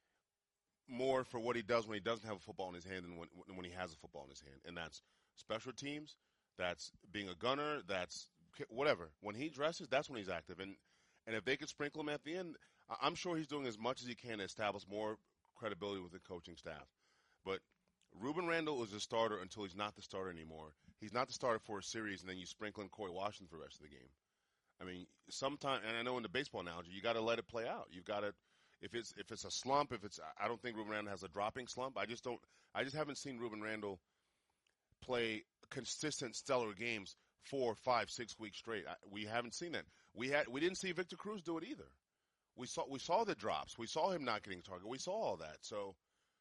more for what he does when he doesn't have a football in his hand than when he has a football in his hand, and that's special teams. That's being a gunner. That's whatever. When he dresses, that's when he's active. And if they could sprinkle him at the end, I'm sure he's doing as much as he can to establish more credibility with the coaching staff. But Ruben Randall is a starter until he's not the starter anymore. He's not the starter for a series, and then you sprinkle in Corey Washington for the rest of the game. I mean, sometimes, and I know in the baseball analogy, you got to let it play out. You've got to, if it's a slump, I don't think Ruben Randall has a dropping slump. I just haven't seen Ruben Randall play consistent stellar games 4, 5, 6 weeks straight. We haven't seen that. We didn't see Victor Cruz do it either. We saw the drops. We saw him not getting a target. We saw all that. So,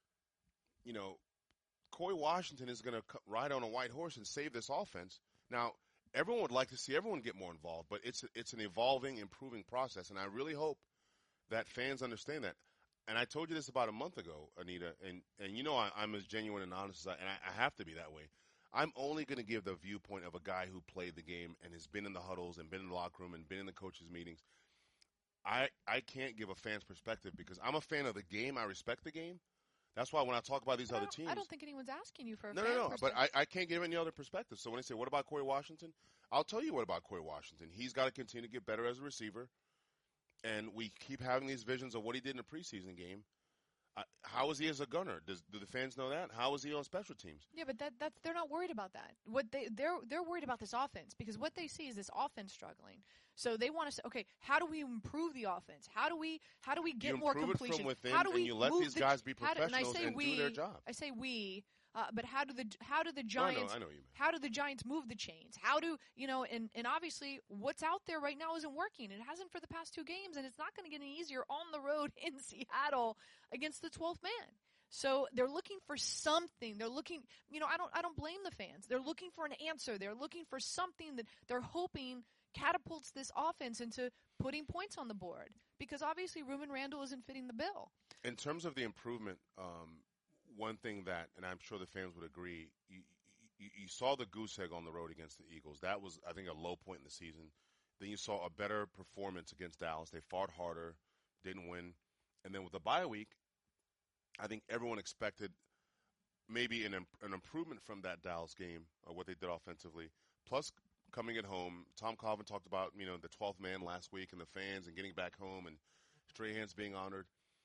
Corey Washington is going to ride on a white horse and save this offense. Now, everyone would like to see everyone get more involved, but it's an evolving, improving process, and I really hope that fans understand that. And I told you this about a month ago, Anita, and I'm as genuine and honest as I have to be that way. I'm only going to give the viewpoint of a guy who played the game and has been in the huddles and been in the locker room and been in the coaches' meetings. I can't give a fan's perspective because I'm a fan of the game. I respect the game. That's why when I talk about these other teams. I don't think anyone's asking you for a fan perspective. But I can't give any other perspective. So when they say, what about Corey Washington? I'll tell you what about Corey Washington. He's got to continue to get better as a receiver. And we keep having these visions of what he did in a preseason game. How is he as a gunner? Do the fans know that? How is he on special teams? Yeah, but that's they're not worried about that. What they're worried about this offense because what they see is this offense struggling. So they want to say, okay, how do we improve the offense? How do we get more completion? It from within, how do we and you let these guys be professionals and do their job? I say we. But how do the Giants? I know you mean. How do the Giants move the chains? How do and obviously what's out there right now isn't working. It hasn't for the past 2 games, and it's not going to get any easier on the road in Seattle against the 12th man. So they're looking for something. They're looking. I don't blame the fans. They're looking for an answer. They're looking for something that they're hoping catapults this offense into putting points on the board. Because obviously Ruben Randall isn't fitting the bill. In terms of the improvement. One thing that, and I'm sure the fans would agree, you saw the goose egg on the road against the Eagles. That was, I think, a low point in the season. Then you saw a better performance against Dallas. They fought harder, didn't win. And then with the bye week, I think everyone expected maybe an improvement from that Dallas game, what they did offensively. Plus, coming at home, Tom Coughlin talked about, the 12th man last week and the fans and getting back home and Strahan's being honored.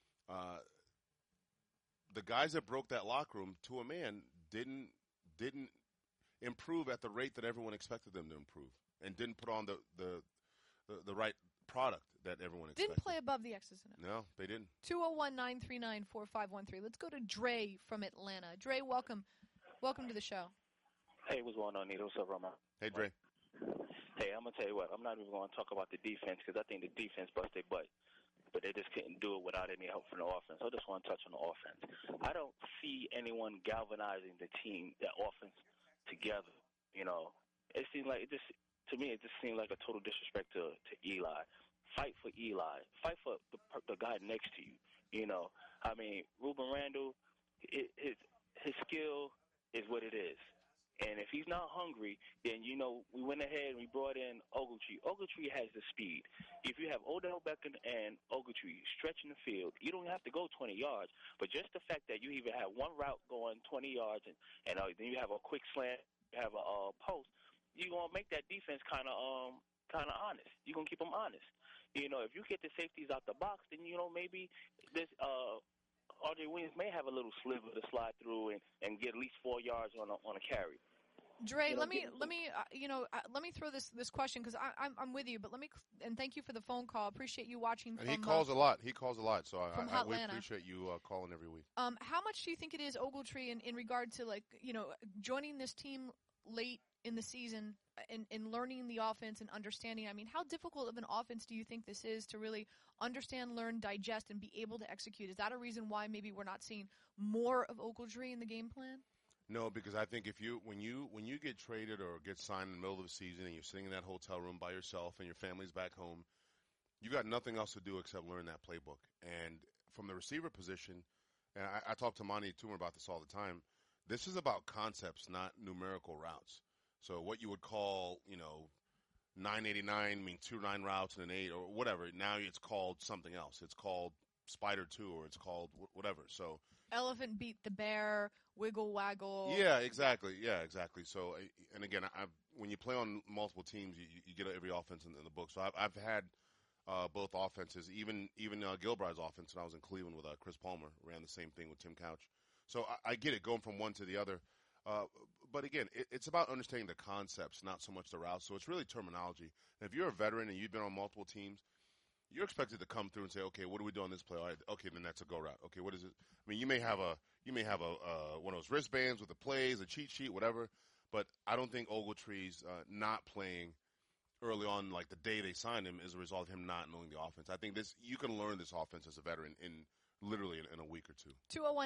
The guys that broke that locker room, to a man, didn't improve at the rate that everyone expected them to improve, and didn't put on the right product that everyone expected. Didn't play above the X's and O's. No, they didn't. 201-939-4513. Let's go to Dre from Atlanta. Dre, welcome to the show. Hey, what's going on, Nito? What's up, Roman? Hey, Dre. Hey, I'm going to tell you what. I'm not even going to talk about the defense because I think the defense busted their butt. But they just couldn't do it without any help from the offense. I just want to touch on the offense. I don't see anyone galvanizing the team, that offense, together. It seems like to me, it just seemed like a total disrespect to Eli. Fight for Eli. Fight for the guy next to you. Ruben Randle, his skill is what it is. And if he's not hungry, then, we went ahead and we brought in Ogletree. Ogletree has the speed. If you have Odell Beckham and Ogletree stretching the field, you don't have to go 20 yards. But just the fact that you even have one route going 20 yards and then you have a quick slant, you have a post, you're going to make that defense kind of honest. You're going to keep them honest. If you get the safeties out the box, then, maybe this R.J. Williams may have a little sliver to slide through and get at least 4 yards on a carry. Dre, let me throw this question because I'm with you, but and thank you for the phone call. Appreciate you watching. And he calls a lot. So we Atlanta. appreciate you calling every week. How much do you think it is Ogletree in regard to joining this team late in the season and learning the offense and understanding? I mean, how difficult of an offense do you think this is to really understand, learn, digest, and be able to execute? Is that a reason why maybe we're not seeing more of Ogletree in the game plan? No, because I think when you get traded or get signed in the middle of the season and you're sitting in that hotel room by yourself and your family's back home, you got nothing else to do except learn that playbook. And from the receiver position, and I talk to Monty Toomer about this all the time, this is about concepts, not numerical routes. So what you would call, 989 mean 2 9 routes and an 8 or whatever. Now it's called something else. It's called Spider 2 or it's called whatever. So elephant beat the bear, wiggle waggle. Yeah, exactly. So, and again, when you play on multiple teams, you get every offense in the book. So I've had both offenses, even Gilbride's offense when I was in Cleveland with Chris Palmer, ran the same thing with Tim Couch. So I get it, going from one to the other. But again, it's about understanding the concepts, not so much the routes. So it's really terminology. And if you're a veteran and you've been on multiple teams, you're expected to come through and say, okay, what do we do on this play? All right, okay, then that's a go route. Okay, what is it? I mean, you may have a one of those wristbands with the plays, a cheat sheet, whatever. But I don't think Ogletree's not playing early on, like the day they signed him, is a result of him not knowing the offense. I think you can learn this offense as a veteran literally in a week or two.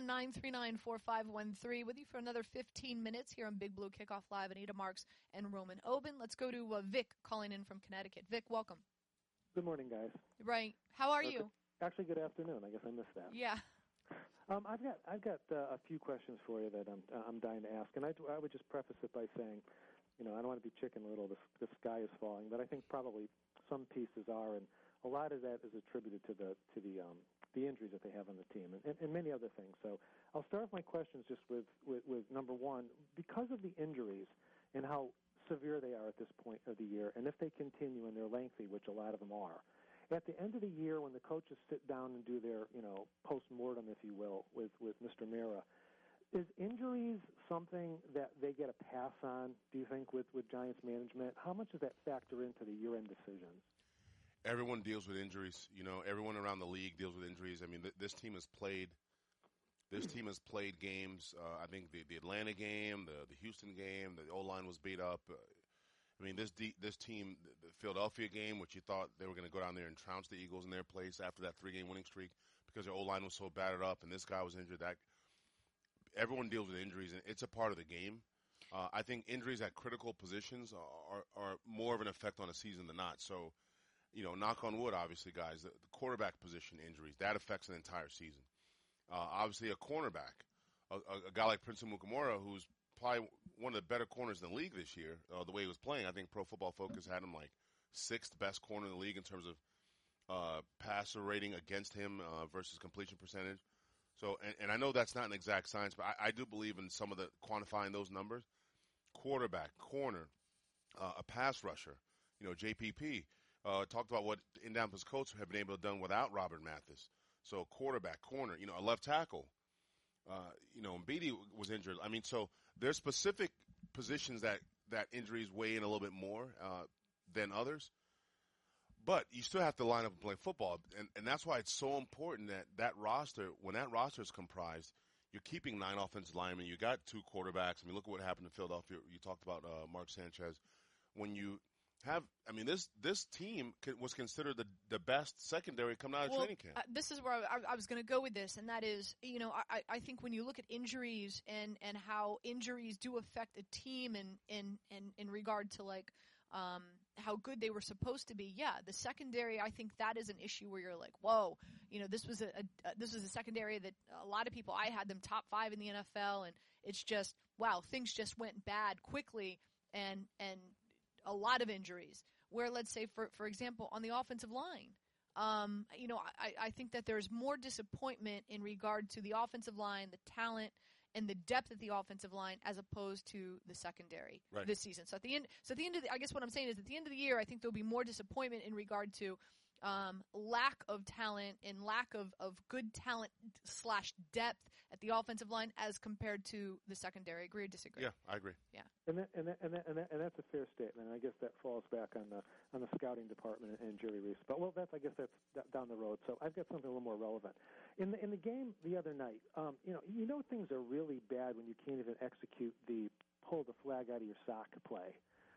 201-939-4513 with you for another 15 minutes here on Big Blue Kickoff Live. Anita Marks and Roman Oben. Let's go to Vic calling in from Connecticut. Vic, welcome. Good morning, guys. Right. How are you? Actually, good afternoon. I guess I missed that. Yeah. I've got a few questions for you that I'm dying to ask, and I would just preface it by saying, I don't want to be chicken little. The sky is falling, but I think probably some pieces are, and a lot of that is attributed to the injuries that they have on the team, and many other things. So I'll start with my questions just with number one, because of the injuries and how severe they are at this point of the year, and if they continue and they're lengthy, which a lot of them are, at the end of the year when the coaches sit down and do their post-mortem, if you will, with Mr. Mira, is injuries something that they get a pass on, do you think, with Giants management? How much does that factor into the year-end decisions? Everyone deals with injuries. Everyone around the league deals with injuries. I mean, this team has played games. I think the Atlanta game, the Houston game, the O-line was beat up. I mean, this team, the Philadelphia game, which you thought they were going to go down there and trounce the Eagles in their place after that 3-game winning streak because their O-line was so battered up and this guy was injured. Everyone deals with injuries, and it's a part of the game. I think injuries at critical positions are more of an effect on a season than not. So, knock on wood, obviously, guys, the quarterback position injuries, that affects an entire season. Obviously, a cornerback, a guy like Prince Amukamara, who's probably one of the better corners in the league this year. The way he was playing, I think Pro Football Focus had him like 6th best corner in the league in terms of passer rating against him versus completion percentage. So, and I know that's not an exact science, but I do believe in some of the quantifying those numbers. Quarterback, corner, a pass rusher, JPP. Talked about what Indianapolis Colts have been able to done without Robert Mathis. So quarterback, corner, a left tackle. Mbidi was injured. I mean, so there's specific positions that injuries weigh in a little bit more than others. But you still have to line up and play football. And that's why it's so important that roster, when that roster is comprised, you're keeping 9 offensive linemen. You got 2 quarterbacks. I mean, look at what happened in Philadelphia. You talked about Mark Sanchez. When you have, I mean, this team was considered the best secondary coming out of training camp. This is where I was going to go with this, and that is, I think when you look at injuries and how injuries do affect a team in regard to like how good they were supposed to be. Yeah, the secondary, I think that is an issue where you're like, whoa, this was a secondary that a lot of people, I had them top 5 in the NFL, and it's just, wow, things just went bad quickly, and a lot of injuries. Where, let's say, for example, on the offensive line, I think that there's more disappointment in regard to the offensive line, the talent, and the depth at the offensive line as opposed to the secondary this season. So at the end of I guess what I'm saying is at the end of the year, I think there'll be more disappointment in regard to lack of talent and lack of good talent / depth at the offensive line as compared to the secondary. Agree or disagree? Yeah, I agree. Yeah, and that's a fair statement. And I guess that falls back on the scouting department and Jerry Reese. But I guess that's down the road. So I've got something a little more relevant. In the game the other night, things are really bad when you can't even execute the pull the flag out of your sock play.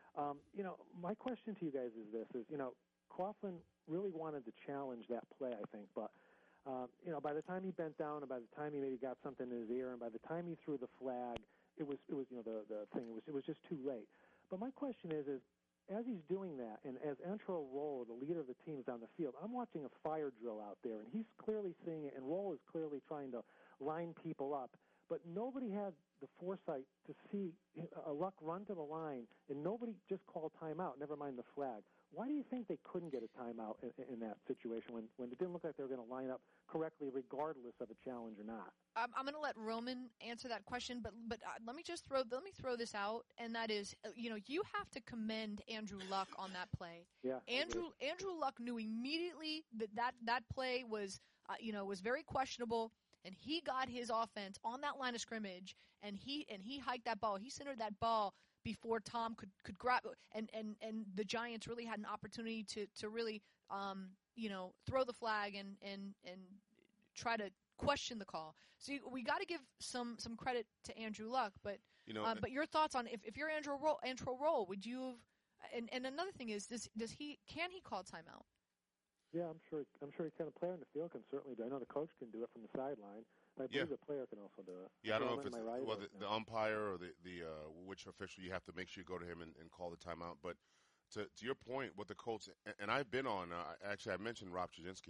My question to you guys is this: Coughlin really wanted to challenge that play, I think, but by the time he bent down and by the time he maybe got something in his ear and by the time he threw the flag, it was it was just too late. But my question is as he's doing that, and as Antrel Rolle, the leader of the team, is on the field, I'm watching a fire drill out there, and he's clearly seeing it, and Rolle is clearly trying to line people up. But nobody had the foresight to see a Luck run to the line, and nobody just called timeout, never mind the flag. Why do you think they couldn't get a timeout in that situation when it didn't look like they were going to line up correctly regardless of a challenge or not? I'm going to let Roman answer that question, but let me throw this out, and that is, you have to commend Andrew Luck on that play. Yeah, Andrew Luck knew immediately that play was was very questionable, and he got his offense on that line of scrimmage, and he hiked that ball. He centered that ball before Tom could grab, and the Giants really had an opportunity to really throw the flag and try to question the call. So we got to give some credit to Andrew Luck, but your thoughts on if you're Antrel Rolle, would you have? And another thing is, can he call timeout? Yeah, I'm sure he can. A player in the field can certainly do it. I know the coach can do it from the sideline. I believe the player can also do it. Yeah, I don't know if it's the umpire or the which official. You have to make sure you go to him and call the timeout. But to your point, what the Colts, and I've been on. Actually, I mentioned Rob Chudzinski,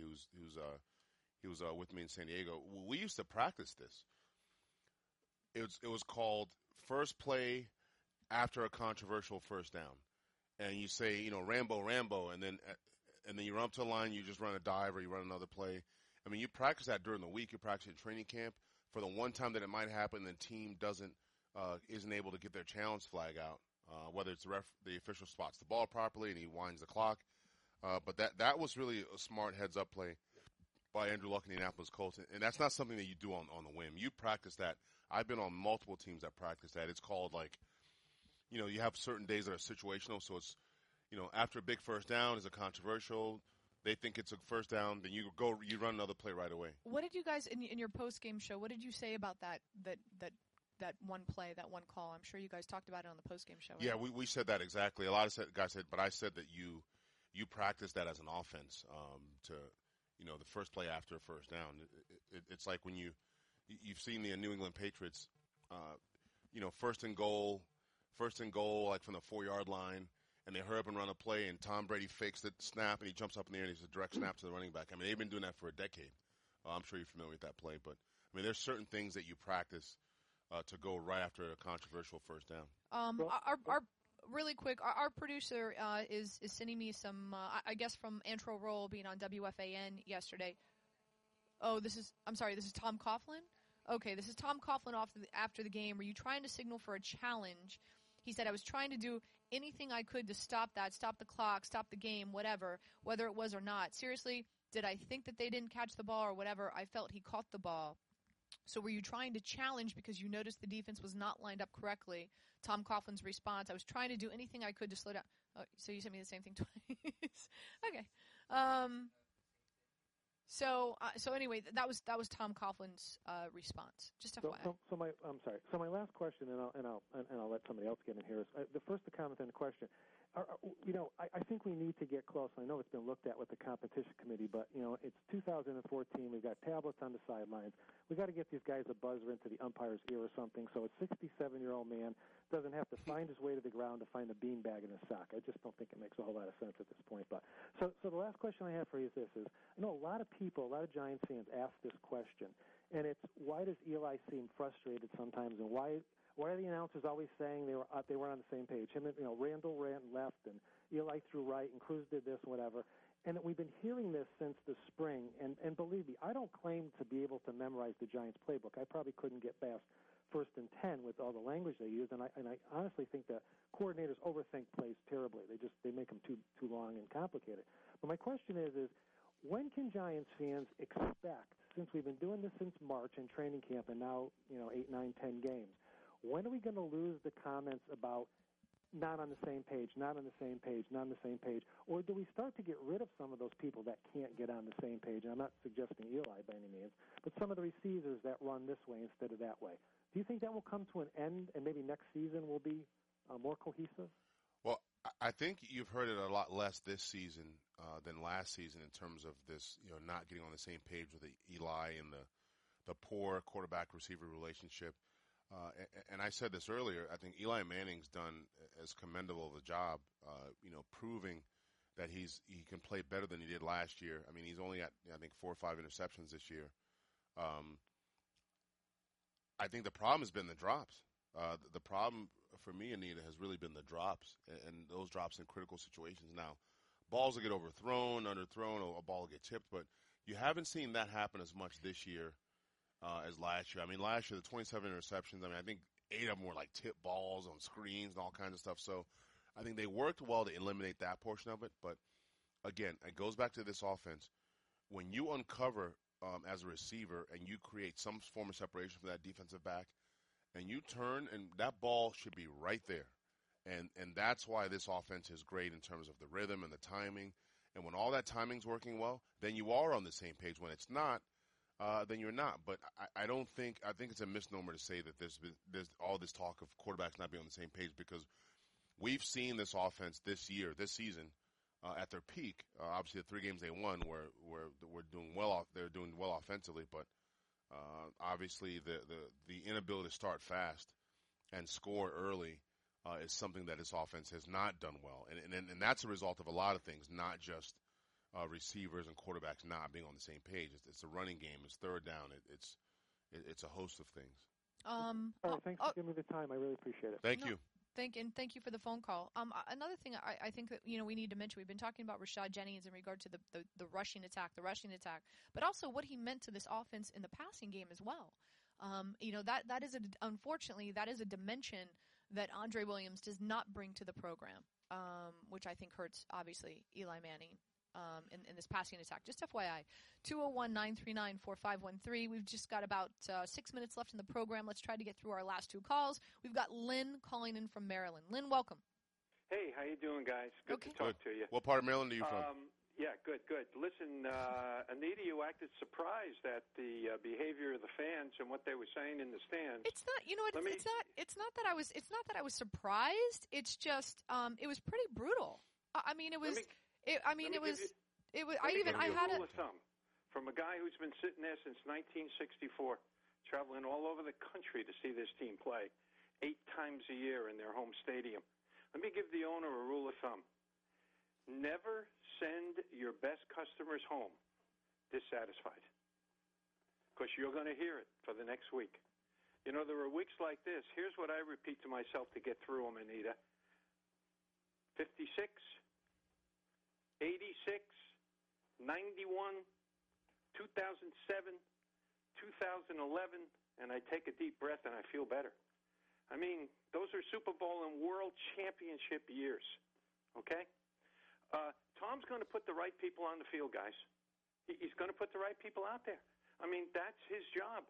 he was with me in San Diego. We used to practice this. It was called first play after a controversial first down, and you say Rambo, and then you run up to the line, you just run a dive or you run another play. I mean, you practice that during the week. You practice in training camp. For the one time that it might happen, the team isn't able to get their challenge flag out, whether it's the official spots the ball properly and he winds the clock. But that was really a smart heads-up play by Andrew Luck and the Indianapolis Colts, and that's not something that you do on the whim. You practice that. I've been on multiple teams that practice that. It's called you have certain days that are situational, so it's after a big first down is a controversial. They think it's a first down, then you run another play right away. What did you guys in your post game show? What did you say about that one play, that one call? I'm sure you guys talked about it on the post game show. Right? Yeah, we said that exactly. A lot of guys said, but I said that you practice that as an offense to the first play after a first down. It's like when you've seen the New England Patriots, first and goal, like from the 4-yard line. And they hurry up and run a play, and Tom Brady fakes the snap, and he jumps up in the air, and he's a direct snap to the running back. I mean, they've been doing that for a decade. I'm sure you're familiar with that play. But, I mean, there's certain things that you practice to go right after a controversial first down. Our really quick, our producer is sending me some, I guess from Antro Roll being on WFAN yesterday. Oh, this is Tom Coughlin? Okay, this is Tom Coughlin after the game. Were you trying to signal for a challenge? He said, I was trying to do anything I could to stop that, stop the clock, stop the game, whatever, whether it was or not. Seriously, did I think that they didn't catch the ball or whatever? I felt he caught the ball. So were you trying to challenge because you noticed the defense was not lined up correctly? Tom Coughlin's response, I was trying to do anything I could to slow down. Oh, so you sent me the same thing twice. Okay. So anyway, that was Tom Coughlin's response. Just FYI. I'm sorry. So my last question, and I'll let somebody else get in here. Is the first comment and the question. I think we need to get close. I know it's been looked at with the competition committee, but it's 2014. We've got tablets on the sidelines. We got to get these guys a buzzer into the umpire's ear or something, so a 67-year-old man doesn't have to find his way to the ground to find a beanbag in his sock. I just don't think it makes a whole lot of sense at this point. But so the last question I have for you is this: I know a lot of Giants fans ask this question, and it's why does Eli seem frustrated sometimes, and why are the announcers always saying they were on the same page? Randall ran left and Eli threw right and Cruz did this, whatever. And we've been hearing this since the spring. And believe me, I don't claim to be able to memorize the Giants playbook. I probably couldn't get past 1st and 10 with all the language they use. And I honestly think the coordinators overthink plays terribly. They make them too long and complicated. But my question is when can Giants fans expect, since we've been doing this since March in training camp and now 8, 9, 10 games, when are we going to lose the comments about not on the same page, not on the same page, not on the same page? Or do we start to get rid of some of those people that can't get on the same page? And I'm not suggesting Eli by any means, but some of the receivers that run this way instead of that way. Do you think that will come to an end and maybe next season will be more cohesive? Well, I think you've heard it a lot less this season than last season in terms of this, not getting on the same page with the Eli and the poor quarterback-receiver relationship. And I said this earlier, I think Eli Manning's done as commendable of a job, proving that he can play better than he did last year. I mean, he's only got, I think, 4 or 5 interceptions this year. I think the problem has been the drops. The problem for me, Anita, has really been the drops, and those drops in critical situations. Now, balls will get overthrown, underthrown, or a ball will get tipped, but you haven't seen that happen as much this year as last year. I mean, last year, the 27 interceptions, I think 8 of them were like tip balls on screens and all kinds of stuff. So I think they worked well to eliminate that portion of it. But, again, it goes back to this offense. When you uncover as a receiver and you create some form of separation from that defensive back, and you turn, and that ball should be right there. And that's why this offense is great in terms of the rhythm and the timing. And when all that timing's working well, then you are on the same page. When it's not, then you're not. But I think it's a misnomer to say that there's all this talk of quarterbacks not being on the same page, because we've seen this offense this season, at their peak. Obviously, the 3 games they won were doing well. They're doing well offensively, but obviously the inability to start fast and score early is something that this offense has not done well, and that's a result of a lot of things, not just receivers and quarterbacks not being on the same page. It's a running game. It's third down. It's a host of things. All right, thanks for giving me the time. I really appreciate it. Thank you. Thank you for the phone call. Another thing I think that we need to mention, we've been talking about Rashad Jennings in regard to the rushing attack, but also what he meant to this offense in the passing game as well. Unfortunately that is a dimension that Andre Williams does not bring to the program, which I think hurts obviously Eli Manning. In this passing attack. Just FYI, 201-939-4513. We've just got about 6 minutes left in the program. Let's try to get through our last 2 calls. We've got Lynn calling in from Maryland. Lynn, welcome. Hey, how you doing, guys? Good to talk to you. What part of Maryland are you from? Yeah, good. Listen, Anita, you acted surprised at the behavior of the fans and what they were saying in the stands. It's not, it's not that I was surprised. It's just, it was pretty brutal. I mean, it was. I had a rule of thumb from a guy who's been sitting there since 1964, traveling all over the country to see this team play 8 times a year in their home stadium. Let me give the owner a rule of thumb. Never send your best customers home dissatisfied, because you're going to hear it for the next week. You know, there are weeks like this. Here's what I repeat to myself to get through them, Anita. 56, 86, 91, 2007, 2011, and I take a deep breath and I feel better. I mean, those are Super Bowl and World Championship years, okay? Tom's going to put the right people on the field, guys. He's going to put the right people out there. I mean, that's his job.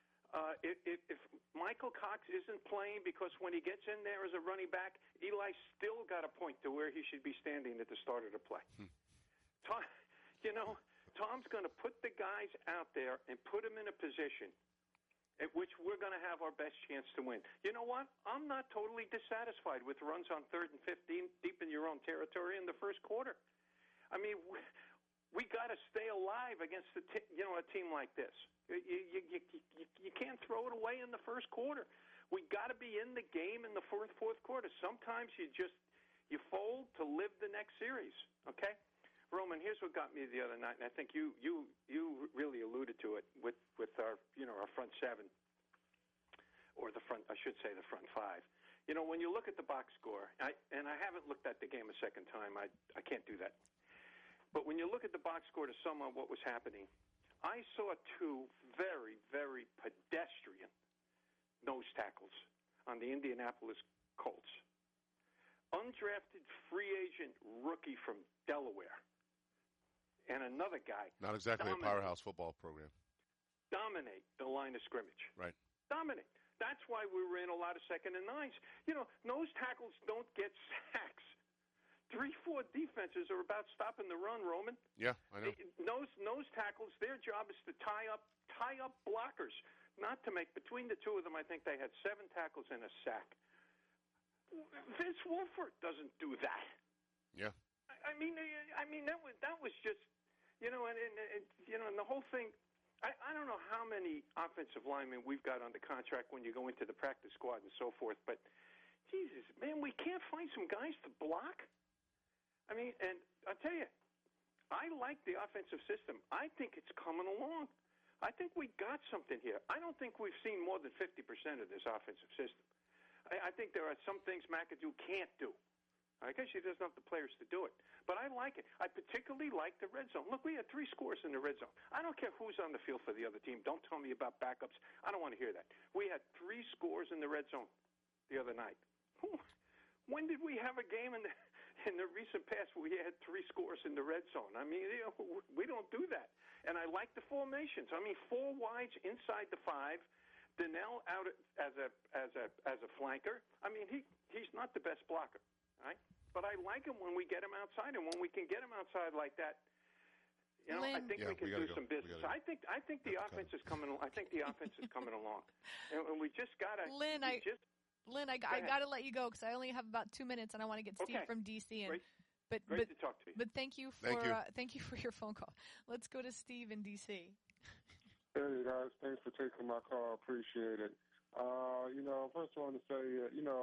If Michael Cox isn't playing because when he gets in there as a running back, Eli still got a point to where he should be standing at the start of the play. Tom, Tom's going to put the guys out there and put them in a position at which we're going to have our best chance to win. You know what? I'm not totally dissatisfied with runs on 3rd and 15 deep in your own territory in the first quarter. I mean, we got to stay alive against a team like this. You can't throw it away in the first quarter. We got to be in the game in the fourth quarter. Sometimes you fold to live the next series. Okay, Roman. Here's what got me the other night, and I think you really alluded to it with our our front seven, or the front five. You know, when you look at the box score, I haven't looked at the game a second time. I can't do that. But when you look at the box score to sum up what was happening, I saw two very, very pedestrian nose tackles on the Indianapolis Colts. Undrafted free agent rookie from Delaware. And another guy. Not exactly a powerhouse football program. Dominate the line of scrimmage. Right. Dominate. That's why we were in a lot of 2nd and 9s. You know, nose tackles don't get sacks. 3-4 defenses are about stopping the run, Roman. Yeah, I know. Nose tackles, their job is to tie up blockers, not to make. Between the two of them, I think they had 7 tackles and a sack. Vince Wilfork doesn't do that. Yeah. I mean that was just, and the whole thing. I don't know how many offensive linemen we've got on the contract when you go into the practice squad and so forth, but Jesus, man, we can't find some guys to block. I mean, and I'll tell you, I like the offensive system. I think it's coming along. I think we got something here. I don't think we've seen more than 50% of this offensive system. I think there are some things McAdoo can't do. I guess he doesn't have the players to do it. But I like it. I particularly like the red zone. Look, we had 3 scores in the red zone. I don't care who's on the field for the other team. Don't tell me about backups. I don't want to hear that. We had 3 scores in the red zone the other night. When did we have a game in the recent past where we had 3 scores in the red zone? I mean, we don't do that. And I like the formations. I mean, 4 wides inside the 5. Donnell out as a flanker. I mean, he's not the best blocker, right? But I like him when we get him outside, and when we can get him outside like that, I think we can do some business. I think the offense is coming. I think the offense is coming along, and we just gotta. Lynn, I gotta let you go because I only have about 2 minutes, and I want to get Steve from DC. And Great to talk to you. But thank you for your phone call. Let's go to Steve in DC. Hey guys, thanks for taking my call. Appreciate it. First I want to say,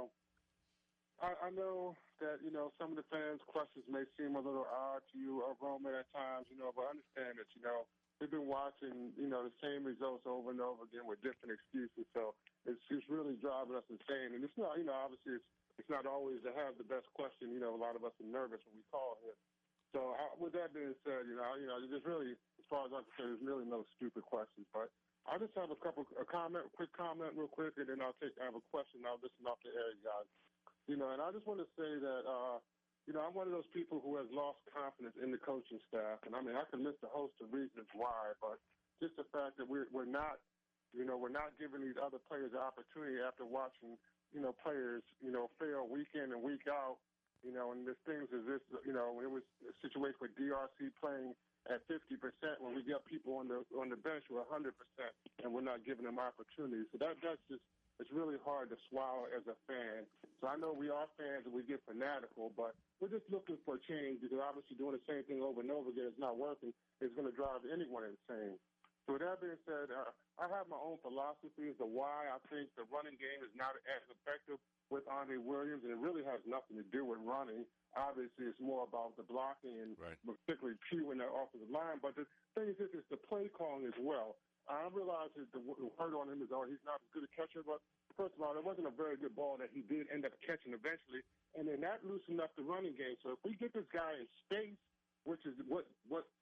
I know that, some of the fans' questions may seem a little odd to you, Roman, at times, but understand that, we've been watching, the same results over and over again with different excuses. So it's really driving us insane. And it's not, obviously it's not always to have the best question. A lot of us are nervous when we call here. So with that being said, there's really, as far as I'm concerned, there's really no stupid questions. But I just have a quick comment real quick, and then I have a question. I'll listen off the air, guys. And I just want to say that, I'm one of those people who has lost confidence in the coaching staff. And I mean, I can list a host of reasons why, but just the fact that we're not giving these other players the opportunity after watching, players, fail week in and week out. And there's things as this, it was a situation with DRC playing at 50% when we got people on the bench who are 100%, and we're not giving them opportunities. So that's just, it's really hard to swallow as a fan. So I know we are fans and we get fanatical, but we're just looking for change because obviously doing the same thing over and over again is not working. It's going to drive anyone insane. So with that being said, I have my own philosophy as to why I think the running game is not as effective with Andre Williams, and it really has nothing to do with running. Obviously, it's more about the blocking and particularly Pugh in the offensive line. But the thing is, it's the play calling as well. I realize that the word on him is, he's not as good a catcher, but first of all, it wasn't a very good ball that he did end up catching eventually, and then that loosened up the running game. So if we get this guy in space, which is what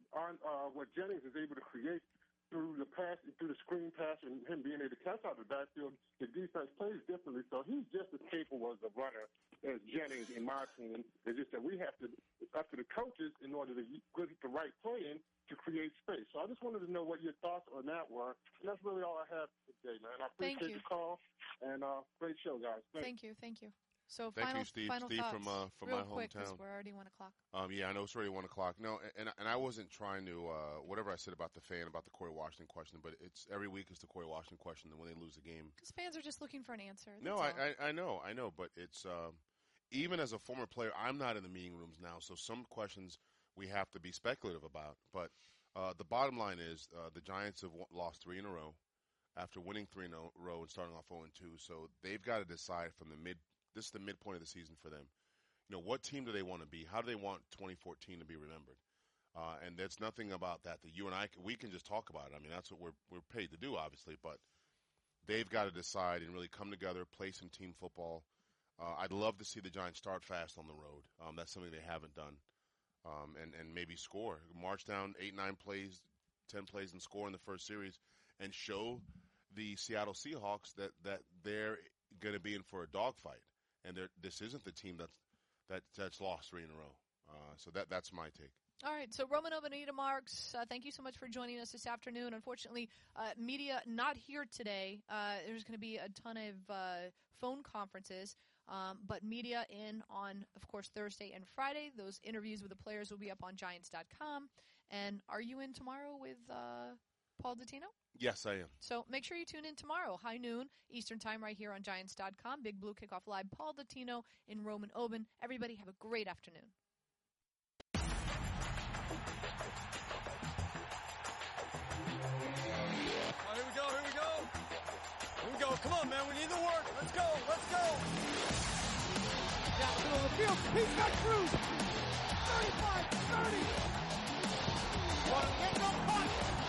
Jennings is able to create through the screen pass and him being able to catch out of the backfield, the defense plays differently. So he's just as capable as a runner as Jennings, in my opinion. It's just that it's up to the coaches in order to get the right play in to create space. So I just wanted to know what your thoughts on that were. And that's really all I have today, man. I appreciate the call, and great show, guys. Thank you. So thank you, Steve. Final Steve thoughts, from real my quick, hometown. 'cause we're already 1 o'clock. Yeah, I know it's already 1 o'clock. No, and I wasn't trying to whatever I said about the fan, about the Corey Washington question, but it's every week is the Corey Washington question. When they lose a game, because fans are just looking for an answer. No, I know, but it's even as a former player, I'm not in the meeting rooms now, so some questions we have to be speculative about. But the bottom line is the Giants have lost 3 in a row after winning 3 in a row and starting off 0-2. So they've got to decide from this is the midpoint of the season for them. What team do they want to be? How do they want 2014 to be remembered? And there's nothing about that you and I we can just talk about it. I mean, that's what we're paid to do, obviously. But they've got to decide and really come together, play some team football. I'd love to see the Giants start fast on the road. That's something they haven't done. And maybe score. March down 8-9 plays, 10 plays, and score in the first series, and show the Seattle Seahawks that they're going to be in for a dogfight. And this isn't the team that's lost 3 in a row. So that's my take. All right, so Roman Obanita Marks, thank you so much for joining us this afternoon. Unfortunately, media not here today. There's going to be a ton of phone conferences, but media in on, of course, Thursday and Friday. Those interviews with the players will be up on Giants.com. And are you in tomorrow with Paul Dottino? Yes, I am. So make sure you tune in tomorrow, high noon, Eastern Time, right here on Giants.com. Big Blue Kickoff Live, Paul Dottino and Roman Oben. Everybody have a great afternoon. Here we go. Come on, man. We need the work. Let's go. Down the middle of the field. He's got Cruz. 35, 30. One, get no punt.